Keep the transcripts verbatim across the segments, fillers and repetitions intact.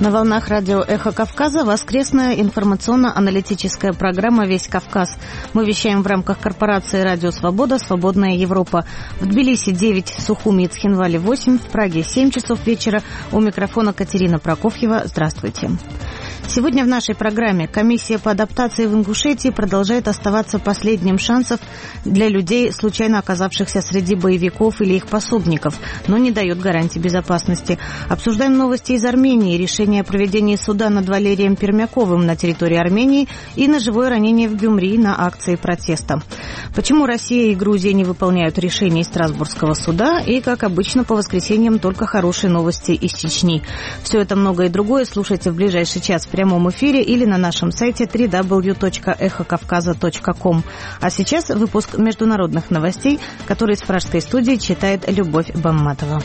На волнах радио «Эхо Кавказа» воскресная информационно-аналитическая программа «Весь Кавказ». Мы вещаем в рамках корпорации «Радио Свобода. Свободная Европа». В Тбилиси девять, в Сухуми и Цхинвале восемь, в Праге семь часов вечера. У микрофона Катерина Прокофьева. Здравствуйте. Сегодня в нашей программе комиссия по адаптации в Ингушетии продолжает оставаться последним шансом для людей, случайно оказавшихся среди боевиков или их пособников, но не дает гарантии безопасности. Обсуждаем новости из Армении, решение о проведении суда над Валерием Пермяковым на территории Армении и ножевое ранение в Гюмри на акции протеста. Почему Россия и Грузия не выполняют решений Страсбургского суда и, как обычно, по воскресеньям только хорошие новости из Чечни. Все это многое и другое слушайте в ближайший час в прямом эфире или на нашем сайте дабл ю дабл ю дабл ю точка эхо кавказа точка ком. А сейчас выпуск международных новостей, который из пражской студии читает Любовь Бамматова.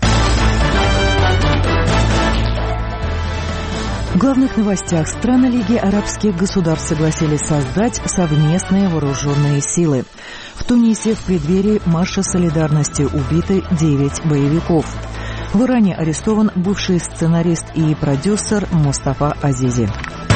В главных новостях: страны Лиги арабских государств согласились создать совместные вооруженные силы. В Тунисе в преддверии марша солидарности убиты девять боевиков. В Иране арестован бывший сценарист и продюсер Мустафа Азизи.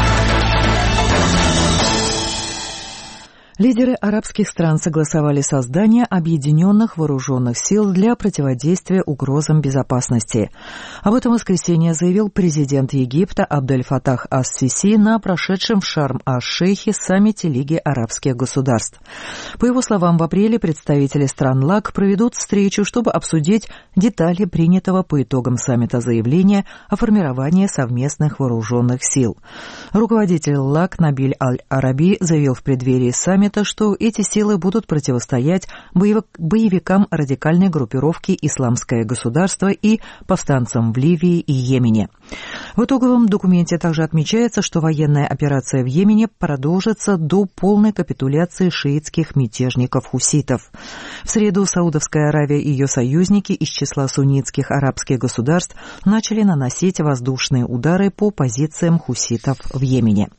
Лидеры арабских стран согласовали создание объединенных вооруженных сил для противодействия угрозам безопасности. Об этом в воскресенье заявил президент Египта Абдель-Фатах ас-Сиси на прошедшем в Шарм-аш-Шейхе саммите Лиги арабских государств. По его словам, в апреле представители стран ЛАГ проведут встречу, чтобы обсудить детали принятого по итогам саммита заявления о формировании совместных вооруженных сил. Руководитель ЛАГ Набиль Аль-Араби заявил в преддверии саммита, что эти силы будут противостоять боевикам радикальной группировки «Исламское государство» и повстанцам в Ливии и Йемене. В итоговом документе также отмечается, что военная операция в Йемене продолжится до полной капитуляции шиитских мятежников-хуситов. В среду Саудовская Аравия и ее союзники из числа суннитских арабских государств начали наносить воздушные удары по позициям хуситов в Йемене.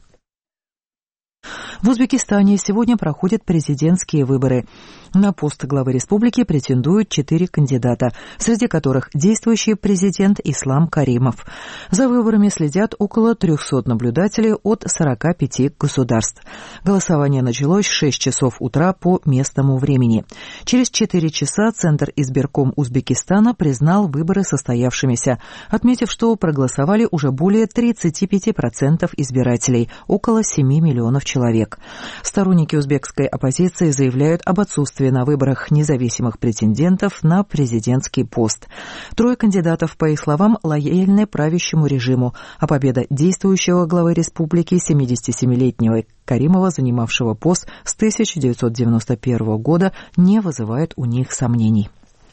В Узбекистане сегодня проходят президентские выборы. На пост главы республики претендуют четыре кандидата, среди которых действующий президент Ислам Каримов. За выборами следят около трехсот наблюдателей от сорока пяти государств. Голосование началось в шесть часов утра по местному времени. Через четыре часа Центр избирком Узбекистана признал выборы состоявшимися, отметив, что проголосовали уже более тридцати пяти процентов избирателей, около семи миллионов человек. Сторонники узбекской оппозиции заявляют об отсутствии на выборах независимых претендентов на президентский пост. Трое кандидатов, по их словам, лояльны правящему режиму, а победа действующего главы республики семидесятисемилетнего Каримова, занимавшего пост с тысяча девятьсот девяносто первого года, не вызывает у них сомнений.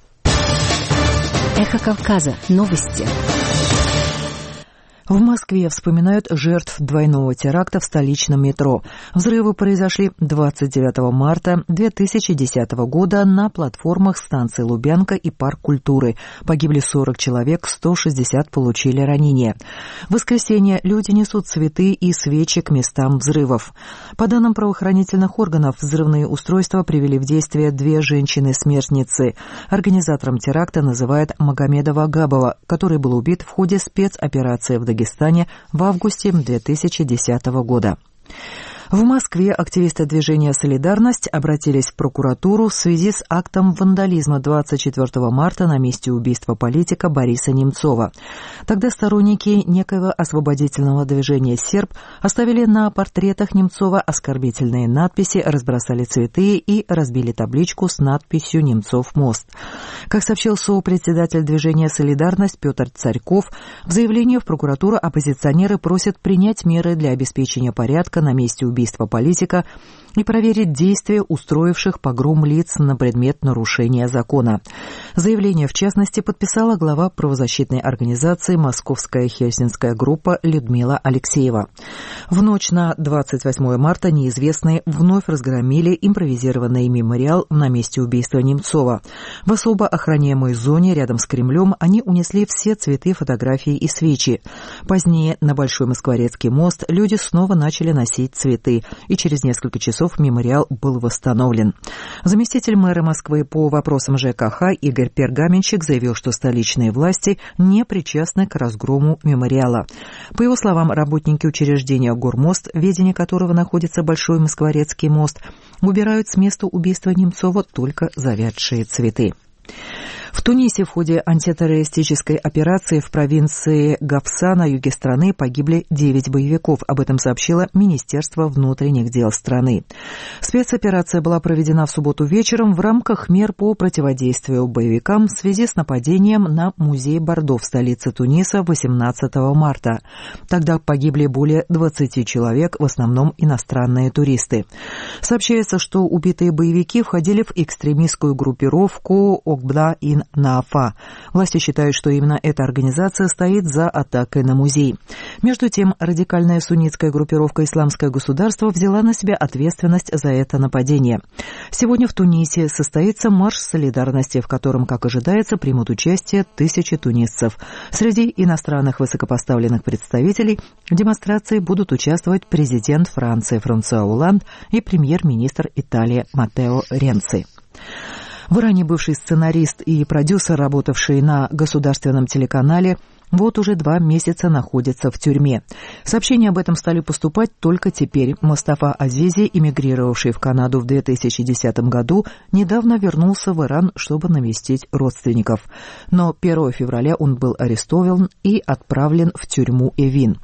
Эхо Кавказа. Новости. В Москве вспоминают жертв двойного теракта в столичном метро. Взрывы произошли двадцать девятого марта две тысячи десятого года на платформах станций Лубянка и Парк культуры. Погибли сорок человек, сто шестьдесят получили ранения. В воскресенье люди несут цветы и свечи к местам взрывов. По данным правоохранительных органов, взрывные устройства привели в действие две женщины-смертницы. Организатором теракта называют Магомеда Вагабова, который был убит в ходе спецоперации в Дагестане. Дагестане в августе две тысячи десятого года. В Москве активисты движения «Солидарность» обратились в прокуратуру в связи с актом вандализма двадцать четвертого марта на месте убийства политика Бориса Немцова. Тогда сторонники некоего освободительного движения «Серб» оставили на портретах Немцова оскорбительные надписи, разбросали цветы и разбили табличку с надписью «Немцов мост». Как сообщил сопредседатель движения «Солидарность» Петр Царьков, в заявлении в прокуратуру оппозиционеры просят принять меры для обеспечения порядка на месте убийства убийства политика и проверить действия устроивших погром лиц на предмет нарушения закона. Заявление, в частности, подписала глава правозащитной организации «Московская хельсинская группа» Людмила Алексеева. В ночь на двадцать восьмое марта неизвестные вновь разгромили импровизированный мемориал на месте убийства Немцова. В особо охраняемой зоне рядом с Кремлем они унесли все цветы, фотографии и свечи. Позднее на Большой Москворецкий мост люди снова начали носить цветы цветы, и через несколько часов мемориал был восстановлен. Заместитель мэра Москвы по вопросам ЖКХ Игорь Пергаменщик заявил, что столичные власти не причастны к разгрому мемориала. По его словам, работники учреждения «Гормост», в ведении которого находится Большой Москворецкий мост, убирают с места убийства Немцова только завядшие цветы. В Тунисе в ходе антитеррористической операции в провинции Гафса на юге страны погибли девять боевиков. Об этом сообщило Министерство внутренних дел страны. Спецоперация была проведена в субботу вечером в рамках мер по противодействию боевикам в связи с нападением на музей Бордо в столице Туниса восемнадцатого марта. Тогда погибли более двадцати человек, в основном иностранные туристы. Сообщается, что убитые боевики входили в экстремистскую группировку Окбда-ин Наафа. Власти считают, что именно эта организация стоит за атакой на музей. Между тем, радикальная суннитская группировка «Исламское государство» взяла на себя ответственность за это нападение. Сегодня в Тунисе состоится марш солидарности, в котором, как ожидается, примут участие тысячи тунисцев. Среди иностранных высокопоставленных представителей в демонстрации будут участвовать президент Франции Франсуа Олланд и премьер-министр Италии Маттео Ренци. В Иране бывший сценарист и продюсер, работавший на государственном телеканале, вот уже два месяца находится в тюрьме. Сообщения об этом стали поступать только теперь. Мустафа Азизи, эмигрировавший в Канаду в две тысячи десятом году, недавно вернулся в Иран, чтобы навестить родственников. Но первого февраля он был арестован и отправлен в тюрьму Эвин.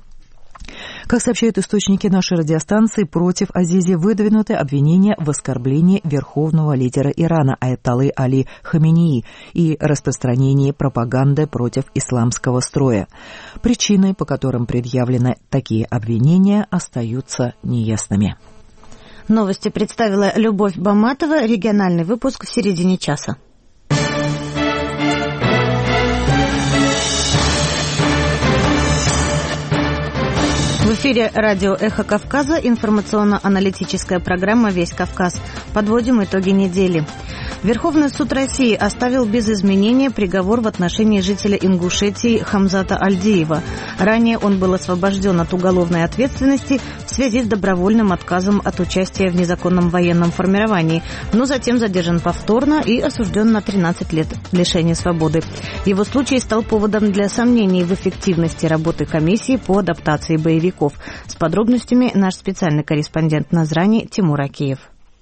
Как сообщают источники нашей радиостанции, против Азизи выдвинуты обвинения в оскорблении верховного лидера Ирана Аятоллы Али Хаменеи и распространении пропаганды против исламского строя. Причины, по которым предъявлены такие обвинения, остаются неясными. Новости представила Любовь Баматова. Региональный выпуск в середине часа. В эфире радио «Эхо Кавказа», информационно-аналитическая программа «Весь Кавказ». Подводим итоги недели. Верховный суд России оставил без изменения приговор в отношении жителя Ингушетии Хамзата Альдиева. Ранее он был освобожден от уголовной ответственности в связи с добровольным отказом от участия в незаконном военном формировании, но затем задержан повторно и осужден на тринадцать лет лишения свободы. Его случай стал поводом для сомнений в эффективности работы комиссии по адаптации боевиков. С подробностями наш специальный корреспондент Назрани Тимур Акиев.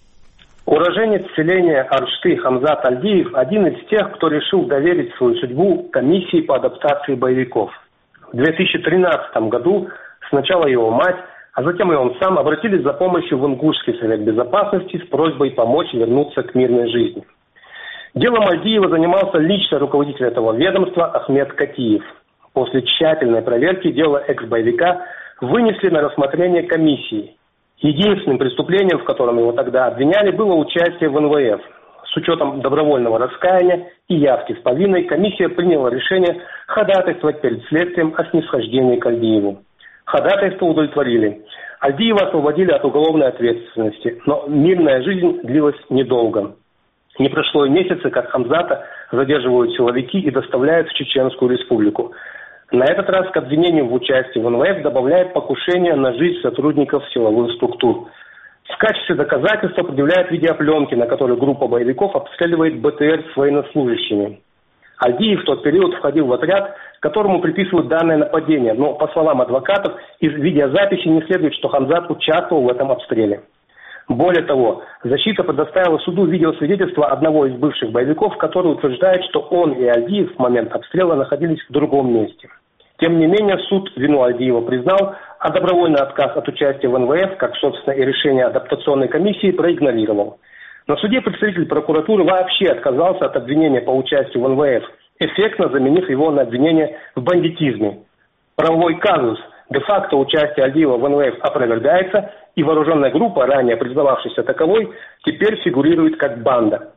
Уроженец селения Аршты Хамзат Альдиев – один из тех, кто решил доверить свою судьбу комиссии по адаптации боевиков. В две тысячи тринадцатом году сначала его мать, а затем и он сам обратились за помощью в Ингушский совет безопасности с просьбой помочь вернуться к мирной жизни. Делом Альдиева занимался лично руководитель этого ведомства Ахмед Катиев. После тщательной проверки дело экс-боевика вынесли на рассмотрение комиссии. Единственным преступлением, в котором его тогда обвиняли, было участие в эн вэ эф. С учетом добровольного раскаяния и явки с повинной, комиссия приняла решение ходатайствовать перед следствием о снисхождении к Альдиеву. Ходатайство удовлетворили. Альдиева освободили от уголовной ответственности, но мирная жизнь длилась недолго. Не прошло и месяца, как Хамзата задерживают силовики и доставляют в Чеченскую республику. На этот раз к обвинению в участии в эн вэ эф добавляет покушение на жизнь сотрудников силовых структур. В качестве доказательства предъявляют видеопленки, на которой группа боевиков обстреливает бэ тэ эр с военнослужащими. Альдиев в тот период входил в отряд, которому приписывают данное нападение, но, по словам адвокатов, из видеозаписи не следует, что Хамзат участвовал в этом обстреле. Более того, защита предоставила суду видеосвидетельство одного из бывших боевиков, который утверждает, что он и Альдиев в момент обстрела находились в другом месте. Тем не менее, суд вину Альдиева признал, а добровольный отказ от участия в эн вэ эф, как, собственно, и решение адаптационной комиссии, проигнорировал. На суде представитель прокуратуры вообще отказался от обвинения по участию в эн вэ эф, эффектно заменив его на обвинение в бандитизме. Правовой казус де-факто участие Альдиева в эн вэ эф опровергается, и вооруженная группа, ранее признававшаяся таковой, теперь фигурирует как банда.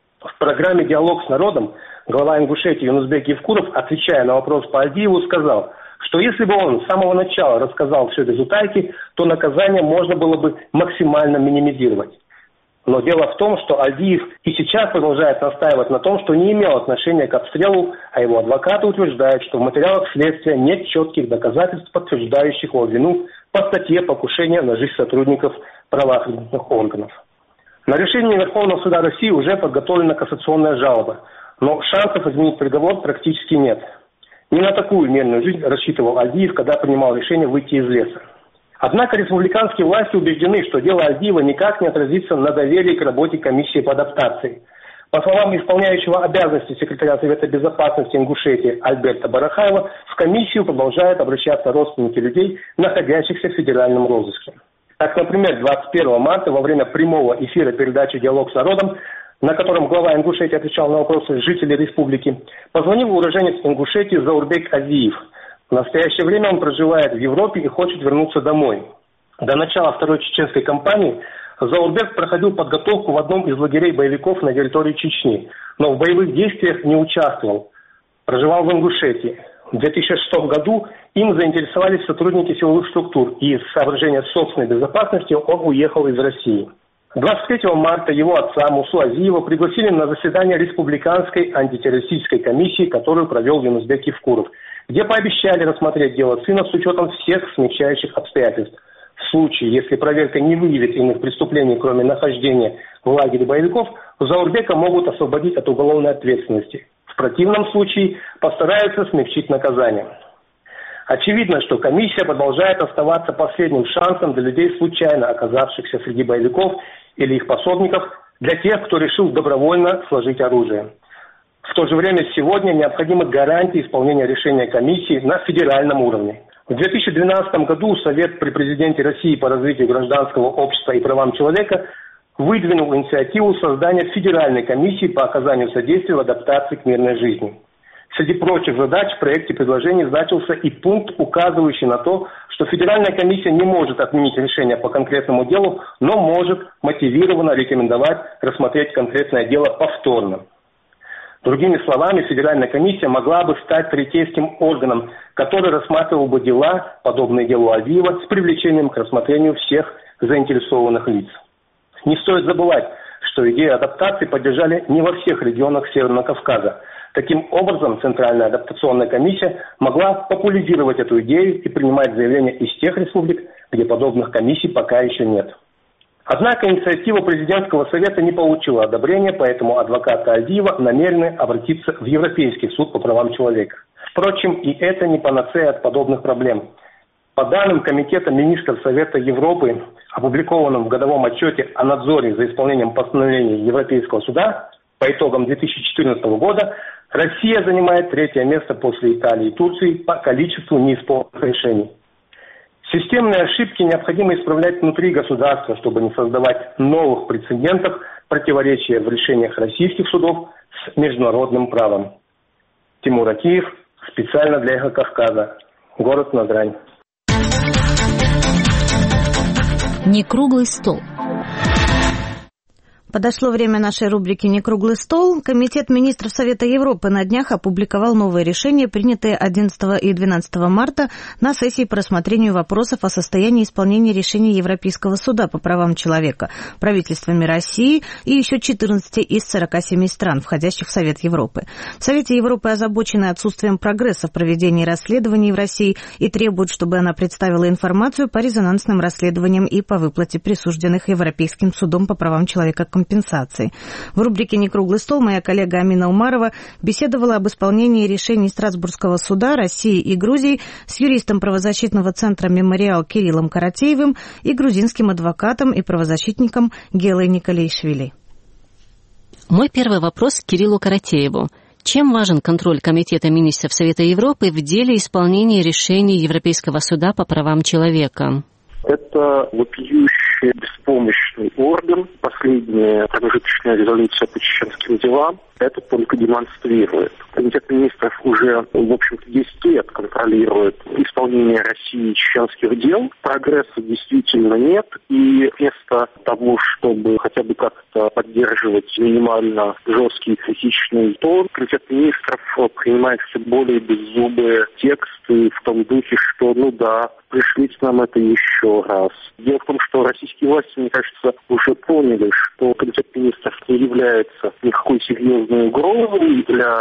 В программе «Диалог с народом» глава Ингушетии Юнусбек Евкуров, отвечая на вопрос по Альдиеву, сказал, что если бы он с самого начала рассказал все без утайки, то наказание можно было бы максимально минимизировать. Но дело в том, что Альдиев и сейчас продолжает настаивать на том, что не имел отношения к обстрелу, а его адвокаты утверждают, что в материалах следствия нет четких доказательств, подтверждающих его вину по статье «Покушение на жизнь сотрудников правоохранительных органов». На решение Верховного суда России уже подготовлена кассационная жалоба, но шансов изменить приговор практически нет. Не на такую мирную жизнь рассчитывал Альдиев, когда принимал решение выйти из леса. Однако республиканские власти убеждены, что дело Альдиева никак не отразится на доверии к работе комиссии по адаптации. По словам исполняющего обязанности секретаря Совета безопасности Ингушетии Альберта Барахаева, в комиссию продолжают обращаться родственники людей, находящихся в федеральном розыске. Так, например, двадцать первого марта во время прямого эфира передачи «Диалог с народом», на котором глава Ингушетии отвечал на вопросы жителей республики, позвонил уроженец Ингушетии Заурбек Азиев. В настоящее время он проживает в Европе и хочет вернуться домой. До начала второй чеченской кампании Заурбек проходил подготовку в одном из лагерей боевиков на территории Чечни, но в боевых действиях не участвовал. Проживал в Ингушетии. В две тысячи шестом году им заинтересовались сотрудники силовых структур, и из соображения собственной безопасности он уехал из России. двадцать третьего марта его отца Мусу Азиева пригласили на заседание Республиканской антитеррористической комиссии, которую провел Юнусбек Евкуров, где пообещали рассмотреть дело сына с учетом всех смягчающих обстоятельств. В случае, если проверка не выявит иных преступлений, кроме нахождения в лагере боевиков, Заурбека могут освободить от уголовной ответственности. В противном случае постараются смягчить наказание. Очевидно, что комиссия продолжает оставаться последним шансом для людей, случайно оказавшихся среди боевиков или их пособников, для тех, кто решил добровольно сложить оружие. В то же время сегодня необходимы гарантии исполнения решения комиссии на федеральном уровне. В две тысячи двенадцатом году Совет при президенте России по развитию гражданского общества и правам человека выдвинул инициативу создания федеральной комиссии по оказанию содействия в адаптации к мирной жизни. Среди прочих задач в проекте предложений значился и пункт, указывающий на то, что федеральная комиссия не может отменить решение по конкретному делу, но может мотивированно рекомендовать рассмотреть конкретное дело повторно. Другими словами, федеральная комиссия могла бы стать третейским органом, который рассматривал бы дела, подобные делу Альдиева, с привлечением к рассмотрению всех заинтересованных лиц. Не стоит забывать, что идею адаптации поддержали не во всех регионах Северного Кавказа. Таким образом, Центральная адаптационная комиссия могла популяризировать эту идею и принимать заявления из тех республик, где подобных комиссий пока еще нет. Однако инициатива президентского совета не получила одобрения, поэтому адвокаты Альдиева намерены обратиться в Европейский суд по правам человека. Впрочем, и это не панацея от подобных проблем. По данным Комитета министров Совета Европы, опубликованным в годовом отчете о надзоре за исполнением постановлений Европейского суда, по итогам две тысячи четырнадцатого года Россия занимает третье место после Италии и Турции по количеству неисполненных решений. Системные ошибки необходимо исправлять внутри государства, чтобы не создавать новых прецедентов противоречия в решениях российских судов с международным правом. Тимур Акиев, специально для «Эхо Кавказа», город Назрань. Не круглый стол. Подошло время нашей рубрики «Не круглый стол». Комитет министров Совета Европы на днях опубликовал новые решения, принятые одиннадцатого и двенадцатого марта на сессии по рассмотрению вопросов о состоянии исполнения решений Европейского суда по правам человека правительствами России и еще четырнадцати из сорока семи стран, входящих в Совет Европы. В Совете Европы озабочены отсутствием прогресса в проведении расследований в России и требуют, чтобы она представила информацию по резонансным расследованиям и по выплате присужденных Европейским судом по правам человека компенсации. В рубрике «Не круглый стол» моя коллега Амина Умарова беседовала об исполнении решений Страсбургского суда России и Грузии с юристом правозащитного центра «Мемориал» Кириллом Каратеевым и грузинским адвокатом и правозащитником Гелой Николейшвили. Мой первый вопрос к Кириллу Каратееву. Чем важен контроль Комитета министров Совета Европы в деле исполнения решений Европейского суда по правам человека? Это вопиющий, беспомощный орган. Последняя промежуточная резолюция по чеченским делам это только демонстрирует. Комитет министров уже, в общем-то, десять лет контролирует исполнение России чеченских дел. Прогресса действительно нет. И вместо того, чтобы хотя бы как-то поддерживать минимально жесткий критичный тон, Комитет министров принимает все более беззубые тексты в том духе, что, ну да, пришлите нам это еще раз. Дело в том, что российские власти, мне кажется, уже поняли, что Комитет министров не является никакой серьезной угрозой для их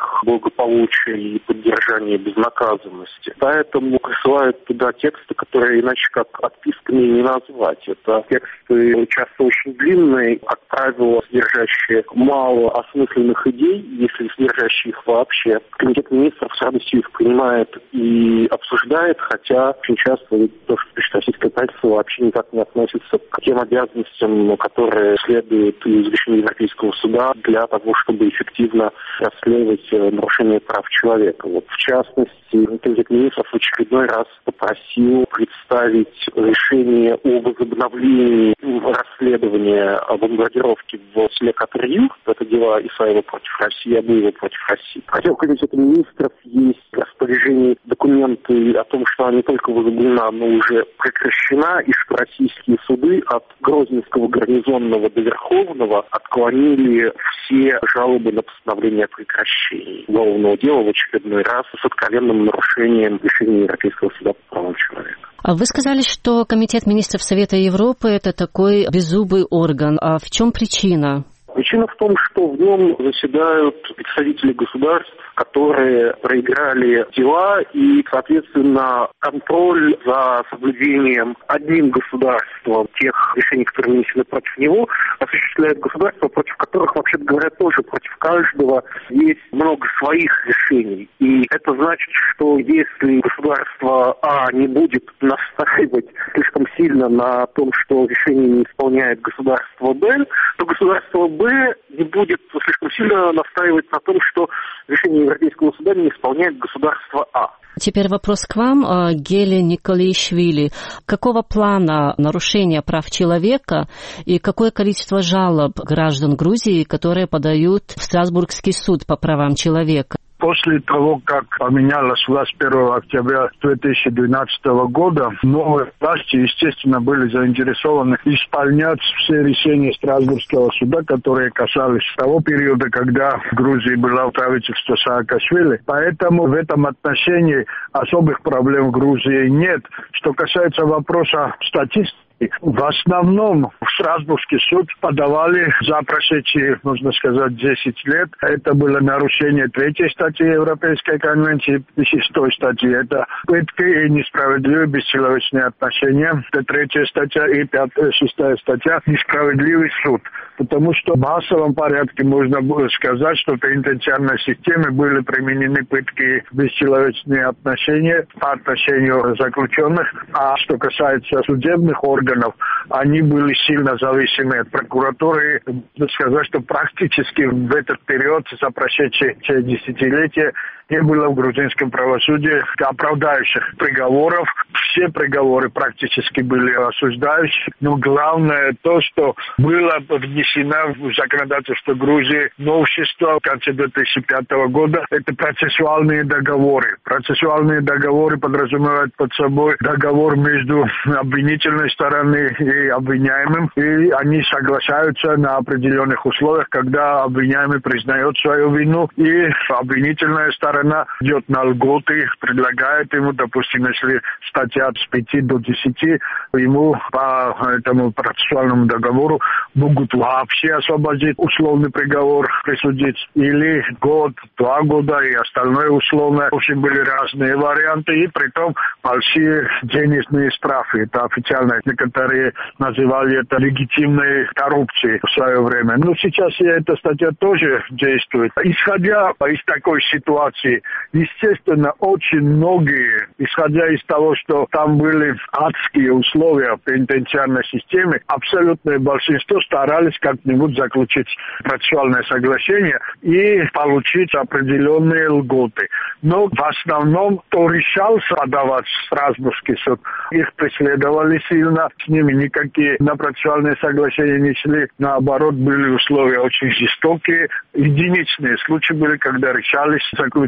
их благополучия и поддержания безнаказанности. Поэтому присылают туда тексты, которые иначе как отписками не назвать. Это тексты часто очень длинные, как правило, содержащие мало осмысленных идей, если содержащие их вообще. Комитет министров с радостью их принимает и обсуждает, хотя очень часто то, что пишет российское правительство, вообще никак не относится к тем обязанностям, которые следуют из решения Европейского суда для того, чтобы эффективно расследовать нарушение прав человека. Вот, в частности, Комитет министров в очередной раз попросил представить решение о возобновлении расследования о бомбардировке в селе Катар-Юг. Это дела Исаева против России, Абуева против России. Хотя у Комитета министров есть в распоряжении документы о том, что она не только возобновлена, но уже прекращена, и что российские суды от Грозненского гарнизонного до Верховного отклонили все жалобы на постановление о прекращении уголовного дела в очередной раз с откровенным нарушением решения Европейского суда по правам человека. Вы сказали, что Комитет министров Совета Европы – это такой беззубый орган. А в чем причина? Причина в том, что в нем заседают представители государств, которые проиграли дела, и, соответственно, контроль за соблюдением одним государством тех решений, которые вынесены против него, осуществляет государства, против которых, вообще говоря, тоже против каждого есть много своих решений. И это значит, что если государство А не будет настаивать слишком сильно на том, что решение не исполняет государство Б, то государство Б не будет слишком сильно настаивать на том, что решение Европейского суда не исполняет государство А. Теперь вопрос к вам, Гели Николишвили. Какого плана нарушения прав человека и какое количество жалоб граждан Грузии, которые подают в Страсбургский суд по правам человека? После того, как поменялась власть первого октября две тысячи двенадцатого года, новые власти, естественно, были заинтересованы исполнять все решения Страсбургского суда, которые касались того периода, когда в Грузии было правительство Саакашвили. Поэтому в этом отношении особых проблем в Грузии нет. Что касается вопроса статистики, в основном в Страсбургский суд подавали за прошедшие, можно сказать, десять лет. Это было нарушение третьей статьи Европейской конвенции, шестой статьи. Это пытки и несправедливые бесчеловечные отношения. Это третья статья и пятая, шестая статья несправедливый суд. Потому что в массовом порядке можно было сказать, что в пенитенциарной системе были применены пытки и бесчеловечные отношения по отношению заключенных. А что касается судебных органов, они были сильно зависимы от прокуратуры. Можно сказать, что практически в этот период, за прошедшие десятилетия, не было в грузинском правосудии оправдающих приговоров. Все приговоры практически были осуждающие. Но главное то, что было внесено в законодательство Грузии новшество в конце две тысячи пятого года, это процессуальные договоры. Процессуальные договоры подразумевают под собой договор между обвинительной стороной и обвиняемым, и они соглашаются на определенных условиях, когда обвиняемый признает свою вину, и обвинительная сторона идет на льготы, предлагает ему, допустим, если статья с пяти до десяти, ему по этому процессуальному договору могут вообще освободить, условный приговор присудить, или год, два года и остальное условное. В общем, были разные варианты, и притом большие денежные штрафы. Это официально некоторые называли это легитимной коррупцией в свое время. Но сейчас эта статья тоже действует. Исходя из такой ситуации, естественно, очень многие, исходя из того, что там были адские условия в пенитенциарной системе, абсолютное большинство старались как-нибудь заключить процессуальное соглашение и получить определенные льготы. Но в основном, кто решался подавать в Страсбургский суд, их преследовали сильно, с ними никакие на процессуальные соглашения не шли. Наоборот, были условия очень жестокие. Единичные случаи были, когда решались заключить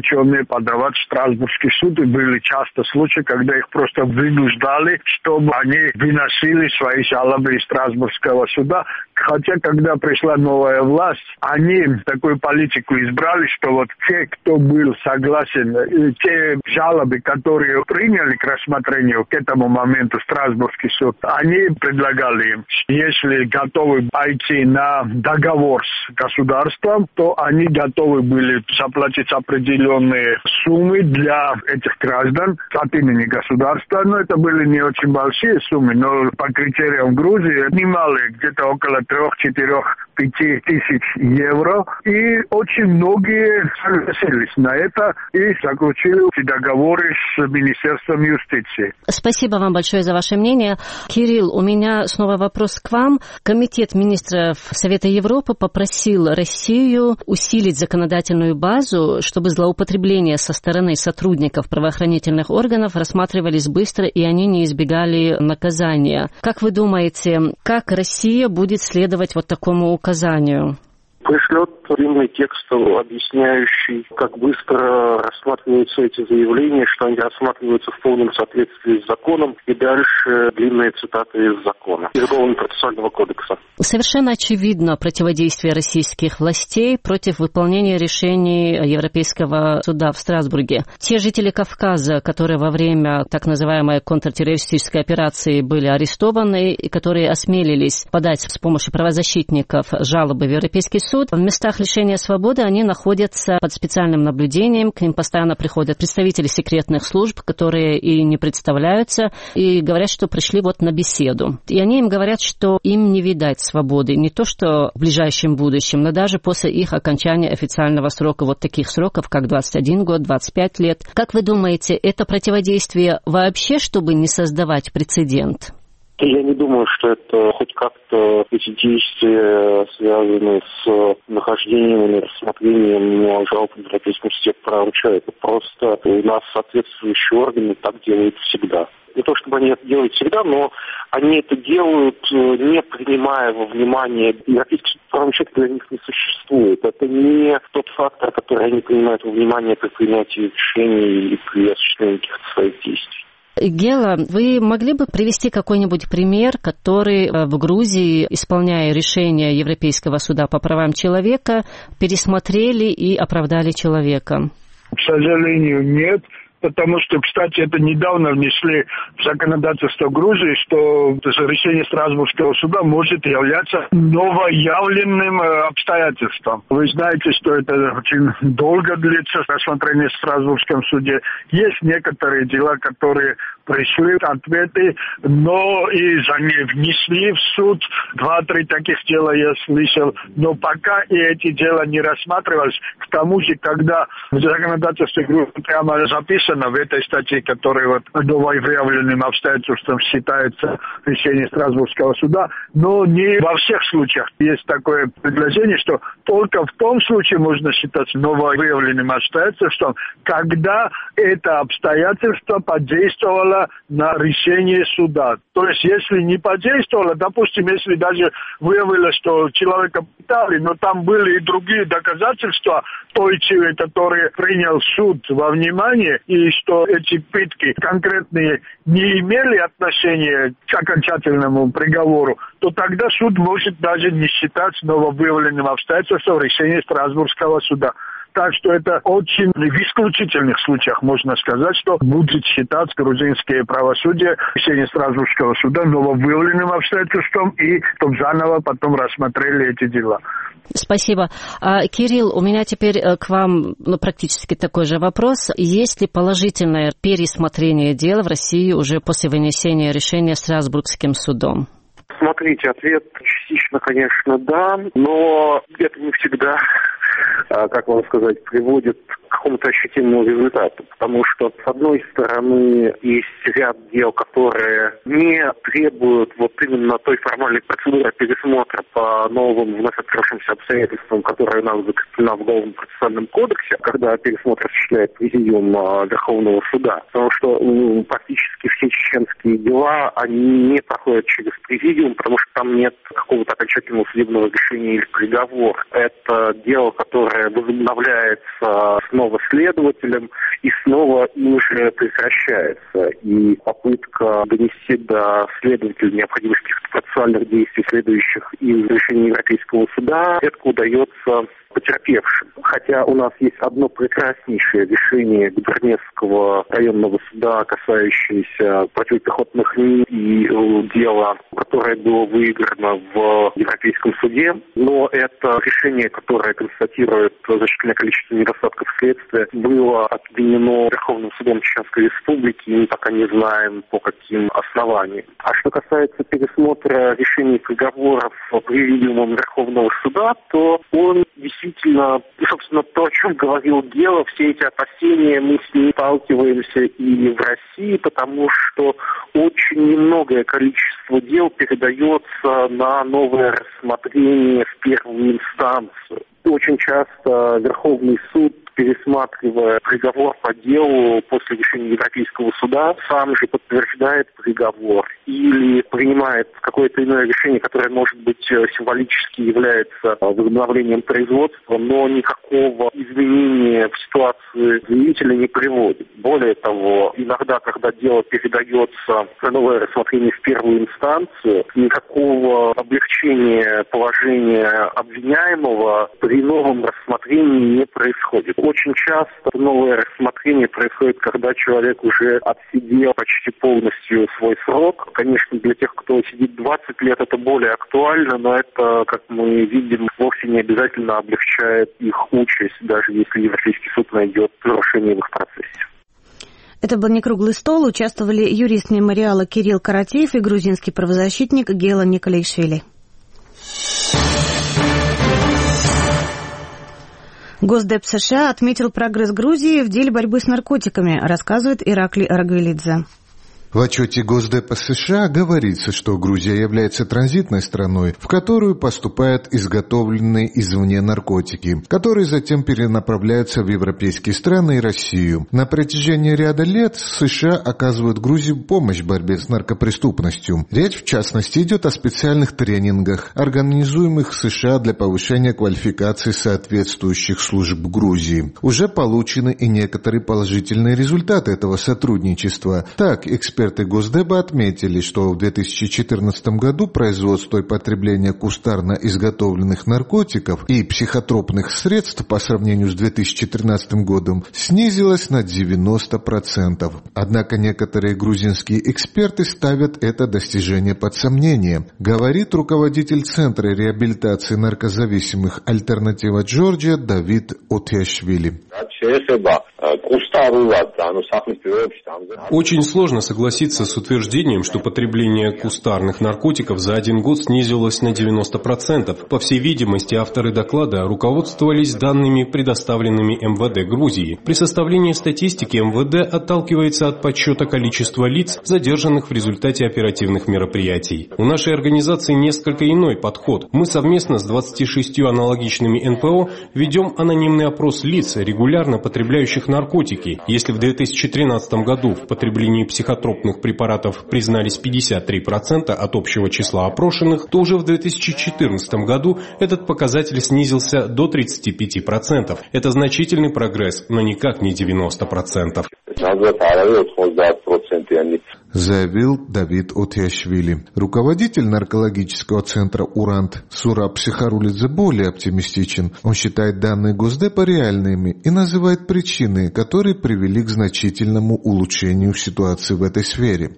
заключенные подавать в Страсбургский суд, и были часто случаи, когда их просто вынуждали, чтобы они выносили свои жалобы из Страсбургского суда. Хотя, когда пришла новая власть, они такую политику избрали, что вот те, кто был согласен, и те жалобы, которые приняли к рассмотрению к этому моменту Страсбургский суд, они предлагали им, если готовы пойти на договор с государством, то они готовы были заплатить определенные суммы для этих граждан от имени государства. Но это были не очень большие суммы, но по критериям Грузии немалые, где-то около трех, четырех, пяти тысяч евро. И очень многие согласились на это и заключили договоры с Министерством юстиции. Спасибо вам большое за ваше мнение. Кирилл, у меня снова вопрос к вам. Комитет министров Совета Европы попросил Россию усилить законодательную базу, чтобы злоупотребления со стороны сотрудников правоохранительных органов рассматривались быстро и они не избегали наказания. Как вы думаете, как Россия будет следовать вот такому указанию? Пришлет длинный текст, объясняющий, как быстро рассматриваются эти заявления, что они рассматриваются в полном соответствии с законом, и дальше длинные цитаты из закона, из Уголовно-процессуального кодекса. Совершенно очевидно противодействие российских властей против выполнения решений Европейского суда в Страсбурге. Те жители Кавказа, которые во время так называемой контртеррористической операции были арестованы и которые осмелились подать с помощью правозащитников жалобы в Европейский суд, в местах лишения свободы они находятся под специальным наблюдением, к ним постоянно приходят представители секретных служб, которые и не представляются, и говорят, что пришли вот на беседу. И они им говорят, что им не видать свободы, не то что в ближайшем будущем, но даже после их окончания официального срока, вот таких сроков, как двадцать один год, двадцать пять лет. Как вы думаете, это противодействие вообще, чтобы не создавать прецедент? Я не думаю, что это хоть как-то эти действия связаны с нахождением и рассмотрением жалоб в Европейском суде по правам человека. Просто у нас соответствующие органы так делают всегда. Не то, чтобы они это делают всегда, но они это делают, не принимая во внимание. Европейский суд по правам человека для них не существует. Это не тот фактор, который они принимают во внимание при принятии решений и при осуществлении каких-то своих действий. Гела, вы могли бы привести какой-нибудь пример, который в Грузии, исполняя решение Европейского суда по правам человека, пересмотрели и оправдали человека? К сожалению, нет. Потому что, кстати, это недавно внесли в законодательство Грузии, что решение Страсбургского суда может являться новоявленным обстоятельством. Вы знаете, что это очень долго длится рассмотрение в Страсбургском суде. Есть некоторые дела, которые пришли ответы, но и за не внесли в суд. Два-три таких дела я слышал. Но пока и эти дела не рассматривались. К тому же, когда в законодательстве Грузии прямо записано, в этой статье, которая вот новоявленным обстоятельством считается решение Страсбургского суда, но не во всех случаях. Есть такое предложение, что только в том случае можно считать нововыявленным обстоятельством, когда это обстоятельство подействовало на решение суда. То есть, если не подействовало, допустим, если даже выявилось, что человека пытали, но там были и другие доказательства той силы, которые принял суд во внимание, и что эти пытки конкретные не имели отношения к окончательному приговору, то тогда суд может даже не считать нововыявленным обстоятельством решения Страсбургского суда. Так что это очень в исключительных случаях можно сказать, что будет считать грузинское правосудие решение Страсбургского суда нововыявленным обстоятельством, и чтобы заново потом рассмотрели эти дела. Спасибо. А, Кирилл, у меня теперь к вам ну, практически такой же вопрос. Есть ли положительное пересмотрение дела в России уже после вынесения решения Страсбургским судом? Смотрите, ответ частично, конечно, да, но это не всегда, как вам сказать, приводит к какому-то ощутимому результату, потому что, с одной стороны, есть ряд дел, которые не требуют вот именно той формальной процедуры пересмотра по новым вновь открывшимся обстоятельствам, которые у нас закреплена в Уголовном процессуальном кодексе, когда пересмотр осуществляет президиум Верховного суда, потому что ну, практически все чеченские дела, они не проходят через президиум, потому что там нет какого-то окончательного судебного решения или приговора. Это дело, которое возобновляется с снова следователям, и снова им же прекращается. И попытка донести до следователя необходимость каких-то процессуальных действий, следующих из решения Европейского суда, редко удается потерпевшим. Хотя у нас есть одно прекраснейшее решение Губернского районного суда, касающееся противопехотных мин и дела, которое было выиграно в Европейском суде. Но это решение, которое констатирует значительное количество недостатков следствия, было отменено Верховным судом Чеченской Республики, и мы пока не знаем, по каким основаниям. А что касается пересмотра решений приговоров Президиумом Верховного суда, то он действительно, собственно, то, о чем говорил Гела, все эти опасения, мы с ними сталкиваемся и в России, потому что очень немногое количество дел передается на новое рассмотрение в первую инстанцию. Очень часто Верховный суд, пересматривая приговор по делу после решения Европейского суда, сам же подтверждает приговор или принимает какое-то иное решение, которое, может быть, символически является возобновлением производства, но никакого изменения в ситуации обвинителя не приводит. Более того, иногда, когда дело передается на новое рассмотрение в первую инстанцию, никакого облегчения положения обвиняемого при новом рассмотрении не происходит. Очень часто новое рассмотрение происходит, когда человек уже отсидел почти полностью свой срок. Конечно, для тех, кто сидит двадцать лет, это более актуально, но это, как мы видим, вовсе не обязательно облегчает их участь, даже если Европейский суд найдет нарушение в их процессе. Это был не круглый стол. Участвовали юрист мемориала Кирилл Каратеев и грузинский правозащитник Гела Николишвили. Госдеп США отметил прогресс Грузии в деле борьбы с наркотиками, рассказывает Ираклий Аргвелидзе. В отчете Госдепа США говорится, что Грузия является транзитной страной, в которую поступают изготовленные извне наркотики, которые затем перенаправляются в европейские страны и Россию. На протяжении ряда лет США оказывают Грузии помощь в борьбе с наркопреступностью. Речь, в частности, идет о специальных тренингах, организуемых в США для повышения квалификации соответствующих служб Грузии. Уже получены и некоторые положительные результаты этого сотрудничества. Так, эксперты Эксперты Госдепа отметили, что в две тысячи четырнадцатом году производство и потребление кустарно изготовленных наркотиков и психотропных средств по сравнению с две тысячи тринадцатым годом снизилось на девяносто процентов. Однако некоторые грузинские эксперты ставят это достижение под сомнение, говорит руководитель Центра реабилитации наркозависимых «Альтернатива Джорджия» Давид Отьяшвили. Очень сложно согласиться с утверждением, что потребление кустарных наркотиков за один год снизилось на девяносто процентов. По всей видимости, авторы доклада руководствовались данными, предоставленными эм вэ дэ Грузии. При составлении статистики эм вэ дэ отталкивается от подсчета количества лиц, задержанных в результате оперативных мероприятий. У нашей организации несколько иной подход. Мы совместно с двадцатью шестью аналогичными эн пэ о ведем анонимный опрос лиц, регулярно потребляющих наркотики. Если в две тысячи тринадцатом году в потреблении психотропных препаратов признались пятьдесят три процента от общего числа опрошенных, то уже в две тысячи четырнадцатом году этот показатель снизился до тридцати пяти процентов. Это значительный прогресс, но никак не девяносто процентов. Заявил Давид Отьяшвили. Руководитель наркологического центра «Урант» Сураб Психарулидзе более оптимистичен. Он считает данные Госдепа реальными и называет причины, которые привели к значительному улучшению ситуации в этой сфере.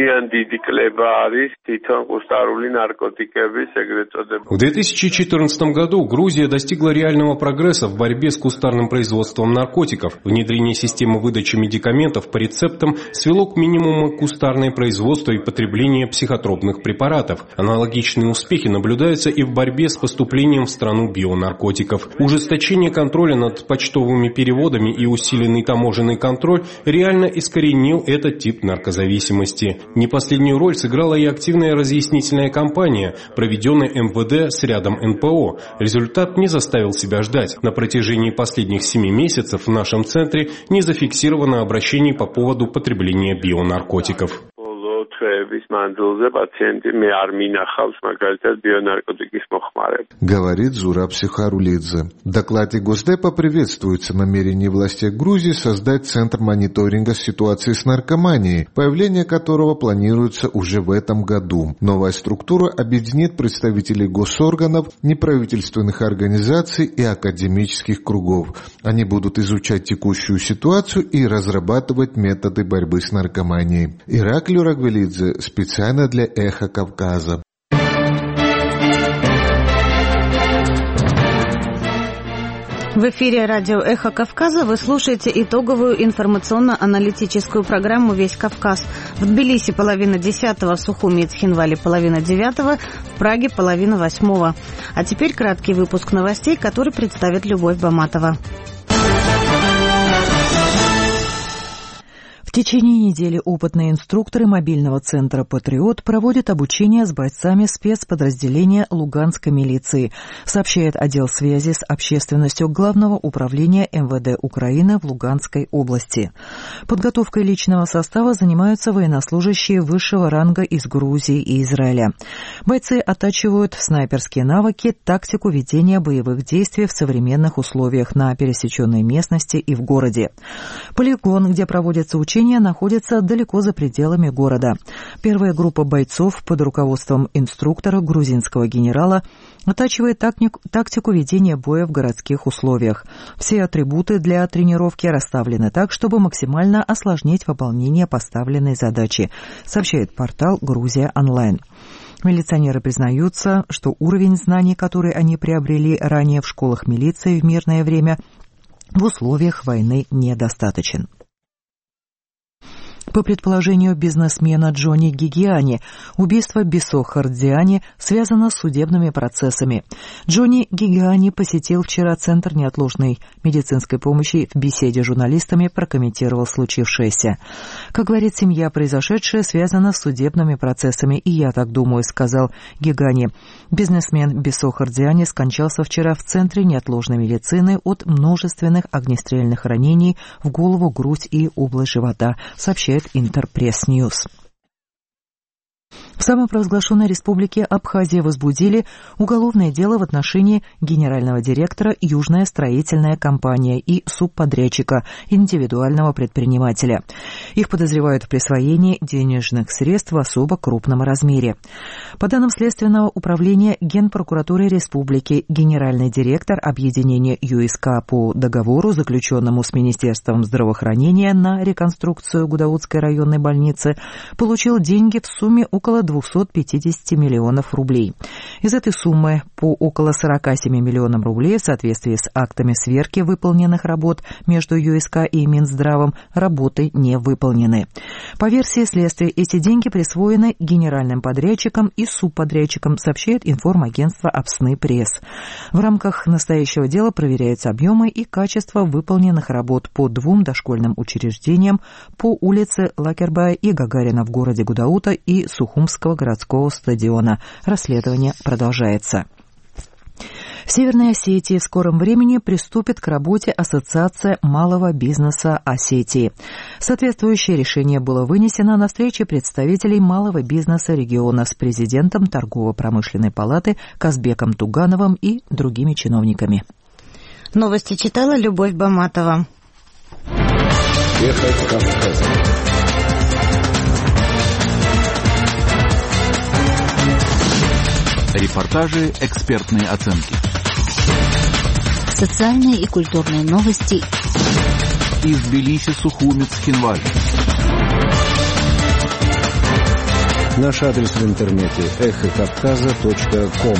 В две тысячи четырнадцатом году Грузия достигла реального прогресса в борьбе с кустарным производством наркотиков. Внедрение системы выдачи медикаментов по рецептам свело к минимуму кустарное производство и потребление психотропных препаратов. Аналогичные успехи наблюдаются и в борьбе с поступлением в страну бионаркотиков. Ужесточение контроля над почтовыми переводами и усиленный таможенный контроль реально искоренил этот тип наркозависимости. Не последнюю роль сыграла и активная разъяснительная кампания, проведенная эм вэ дэ с рядом эн пэ о. Результат не заставил себя ждать. На протяжении последних семи месяцев в нашем центре не зафиксировано обращений по поводу потребления бионаркотиков. говорит Зураб Сихарулидзе. В докладе Госдепа приветствуется намерение властей Грузии создать центр мониторинга ситуации с наркоманией, появление которого планируется уже в этом году. Новая структура объединит представителей госорганов, неправительственных организаций и академических кругов. Они будут изучать текущую ситуацию и разрабатывать методы борьбы с наркоманией. Ираклий Рагвелидзе специально для «Эхо Кавказа». В эфире радио «Эхо Кавказа» вы слушаете итоговую информационно-аналитическую программу «Весь Кавказ». В Тбилиси половина десятого, в Сухуми и Цхинвале половина девятого, в Праге половина восьмого. А теперь краткий выпуск новостей, который представит Любовь Баматова. В течение недели опытные инструкторы мобильного центра «Патриот» проводят обучение с бойцами спецподразделения Луганской милиции, сообщает отдел связи с общественностью Главного управления эм вэ дэ Украины в Луганской области. Подготовкой личного состава занимаются военнослужащие высшего ранга из Грузии и Израиля. Бойцы оттачивают снайперские навыки, тактику ведения боевых действий в современных условиях на пересеченной местности и в городе. Полигон, где проводятся учения, находится далеко за пределами города. Первая группа бойцов под руководством инструктора, грузинского генерала, оттачивает тактику ведения боя в городских условиях. Все атрибуты для тренировки расставлены так, чтобы максимально осложнить выполнение поставленной задачи, сообщает портал «Грузия онлайн». Милиционеры признаются, что уровень знаний, который они приобрели ранее в школах милиции в мирное время, в условиях войны недостаточен. По предположению бизнесмена Джонни Гигиани, убийство Бисо Хардзиани связано с судебными процессами. Джонни Гигиани посетил вчера Центр неотложной медицинской помощи. В беседе с журналистами прокомментировал случившееся. Как говорит семья, произошедшее связано с судебными процессами, и я так думаю, сказал Гигиани. Бизнесмен Бисо Хардзиани скончался вчера в Центре неотложной медицины от множественных огнестрельных ранений в голову, грудь и область живота, сообщает Интерпресс-Ньюс. В самопровозглашенной республике Абхазия возбудили уголовное дело в отношении генерального директора «Южная строительная компания» и субподрядчика, индивидуального предпринимателя. Их подозревают в присвоении денежных средств в особо крупном размере. По данным Следственного управления Генпрокуратуры Республики, генеральный директор объединения ю эс ка по договору, заключенному с Министерством здравоохранения на реконструкцию Гудаутской районной больницы, получил деньги в сумме около двести пятьдесят миллионов рублей. Из этой суммы по около сорок семь миллионам рублей в соответствии с актами сверки выполненных работ между ю эс ка и Минздравом работы не выполнены. По версии следствия, эти деньги присвоены генеральным подрядчикам и субподрядчикам, сообщает информагентство Апсны Пресс. В рамках настоящего дела проверяются объемы и качество выполненных работ по двум дошкольным учреждениям по улице Лакербая и Гагарина в городе Гудаута и Сухумского городского стадиона. Расследование продолжается. В Северной Осетии в скором времени приступит к работе Ассоциация малого бизнеса Осетии. Соответствующее решение было вынесено на встрече представителей малого бизнеса региона с президентом Торгово-промышленной палаты Казбеком Тугановым и другими чиновниками. Новости читала Любовь Баматова. Эхо Кавказа. Репортажи, экспертные оценки. Социальные и культурные новости. Из Тбилиси, Сухуми, Цхинваль. Наш адрес в интернете эхо кавказа точка ком.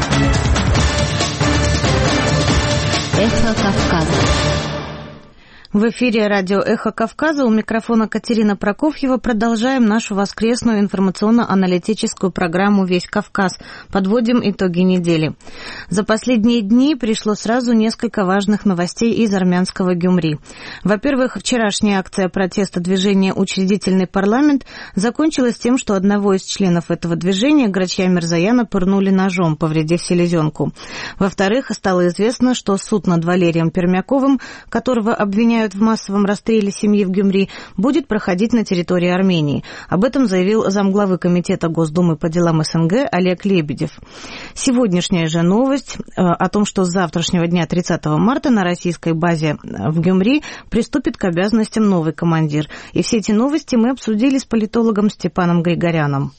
Эхо Кавказа. В эфире радио «Эхо Кавказа», у микрофона Катерина Прокофьева. Продолжаем нашу воскресную информационно-аналитическую программу «Весь Кавказ». Подводим итоги недели. За последние дни пришло сразу несколько важных новостей из армянского Гюмри. Во-первых, вчерашняя акция протеста движения «Учредительный парламент» закончилась тем, что одного из членов этого движения, Грачья Мирзаяна, пырнули ножом, повредив селезенку. Во-вторых, стало известно, что суд над Валерием Пермяковым, которого обвиняют обвиняют в массовом расстреле семьи в Гюмри, будет проходить на территории Армении. Об этом заявил замглавы Комитета Госдумы по делам СНГ Олег Лебедев. Сегодняшняя же новость о том, что с завтрашнего дня, тридцатого марта, на российской базе в Гюмри приступит к обязанностям новый командир. И все эти новости мы обсудили с политологом Степаном Григоряном.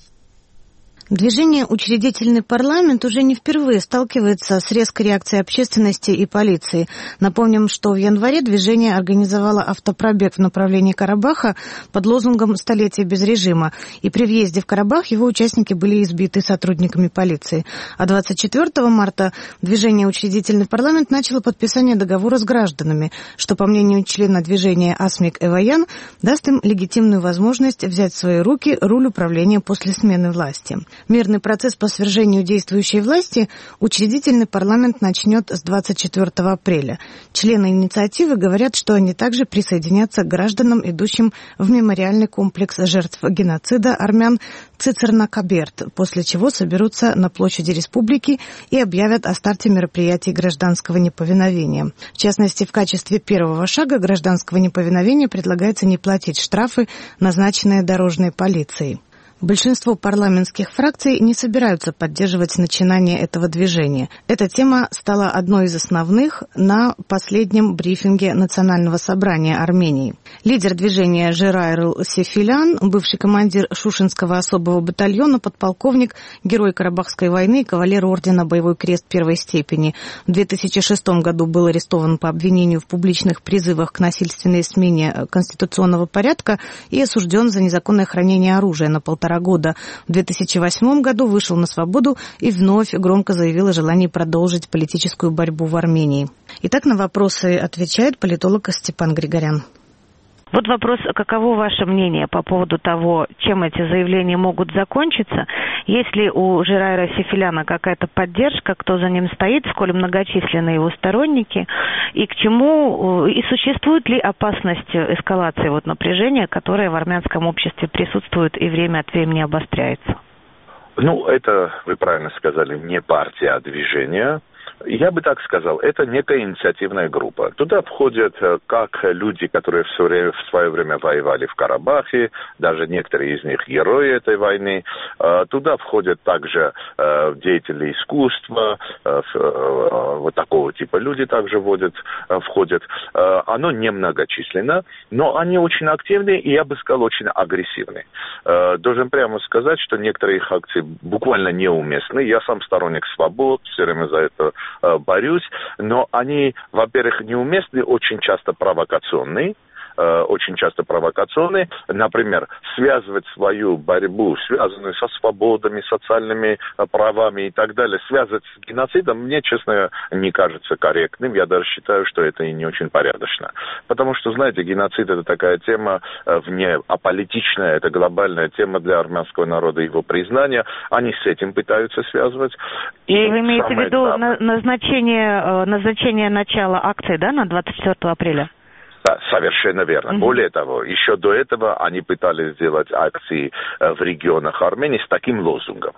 Движение «Учредительный парламент» уже не впервые сталкивается с резкой реакцией общественности и полиции. Напомним, что в январе движение организовало автопробег в направлении Карабаха под лозунгом «Столетие без режима». И при въезде в Карабах его участники были избиты сотрудниками полиции. А двадцать четвёртого марта движение «Учредительный парламент» начало подписание договора с гражданами, что, по мнению члена движения Асмик Эваян, даст им легитимную возможность взять в свои руки руль управления после смены власти. Мирный процесс по свержению действующей власти Учредительный парламент начнет с двадцать четвёртого апреля. Члены инициативы говорят, что они также присоединятся к гражданам, идущим в мемориальный комплекс жертв геноцида армян Цицерна-Каберт, после чего соберутся на площади республики и объявят о старте мероприятий гражданского неповиновения. В частности, в качестве первого шага гражданского неповиновения предлагается не платить штрафы, назначенные дорожной полицией. Большинство парламентских фракций не собираются поддерживать начинание этого движения. Эта тема стала одной из основных на последнем брифинге Национального собрания Армении. Лидер движения Жерайрл Сефилян, бывший командир Шушинского особого батальона, подполковник, герой Карабахской войны и кавалер ордена Боевой крест первой степени. В две тысячи шестом году был арестован по обвинению в публичных призывах к насильственной смене конституционного порядка и осужден за незаконное хранение оружия на полтора года. В две тысячи восьмом году вышел на свободу и вновь громко заявил о желании продолжить политическую борьбу в Армении. Итак, на вопросы отвечает политолог Степан Григорян. Вот вопрос, каково ваше мнение по поводу того, чем эти заявления могут закончиться? Есть ли у Жерайра Сефиляна какая-то поддержка, кто за ним стоит, сколь многочисленны его сторонники, и к чему, и существует ли опасность эскалации вот напряжения, которое в армянском обществе присутствует и время от времени обостряется? Ну, это, вы правильно сказали, не партия, а движение. Я бы так сказал, это некая инициативная группа. Туда входят как люди, которые в свое, в свое время воевали в Карабахе, даже некоторые из них герои этой войны. Туда входят также деятели искусства, вот такого типа люди также входят. входят. Оно немногочисленно, но они очень активны и, я бы сказал, очень агрессивны. Должен прямо сказать, что некоторые их акции буквально неуместны. Я сам сторонник свобод, все время за это борюсь, но они, во-первых, неуместны, очень часто провокационные, очень часто провокационные. Например, связывать свою борьбу, связанную со свободами, социальными правами и так далее, связывать с геноцидом, мне, честно, не кажется корректным. Я даже считаю, что это и не очень порядочно. Потому что, знаете, геноцид — это такая тема вне аполитичная, это глобальная тема для армянского народа, его признания. Они с этим пытаются связывать. И вы имеете в виду главное... назначение, назначение начала акции, да, на двадцать четвёртого апреля? Да, совершенно верно. Mm-hmm. Более того, еще до этого они пытались сделать акции в регионах Армении с таким лозунгом: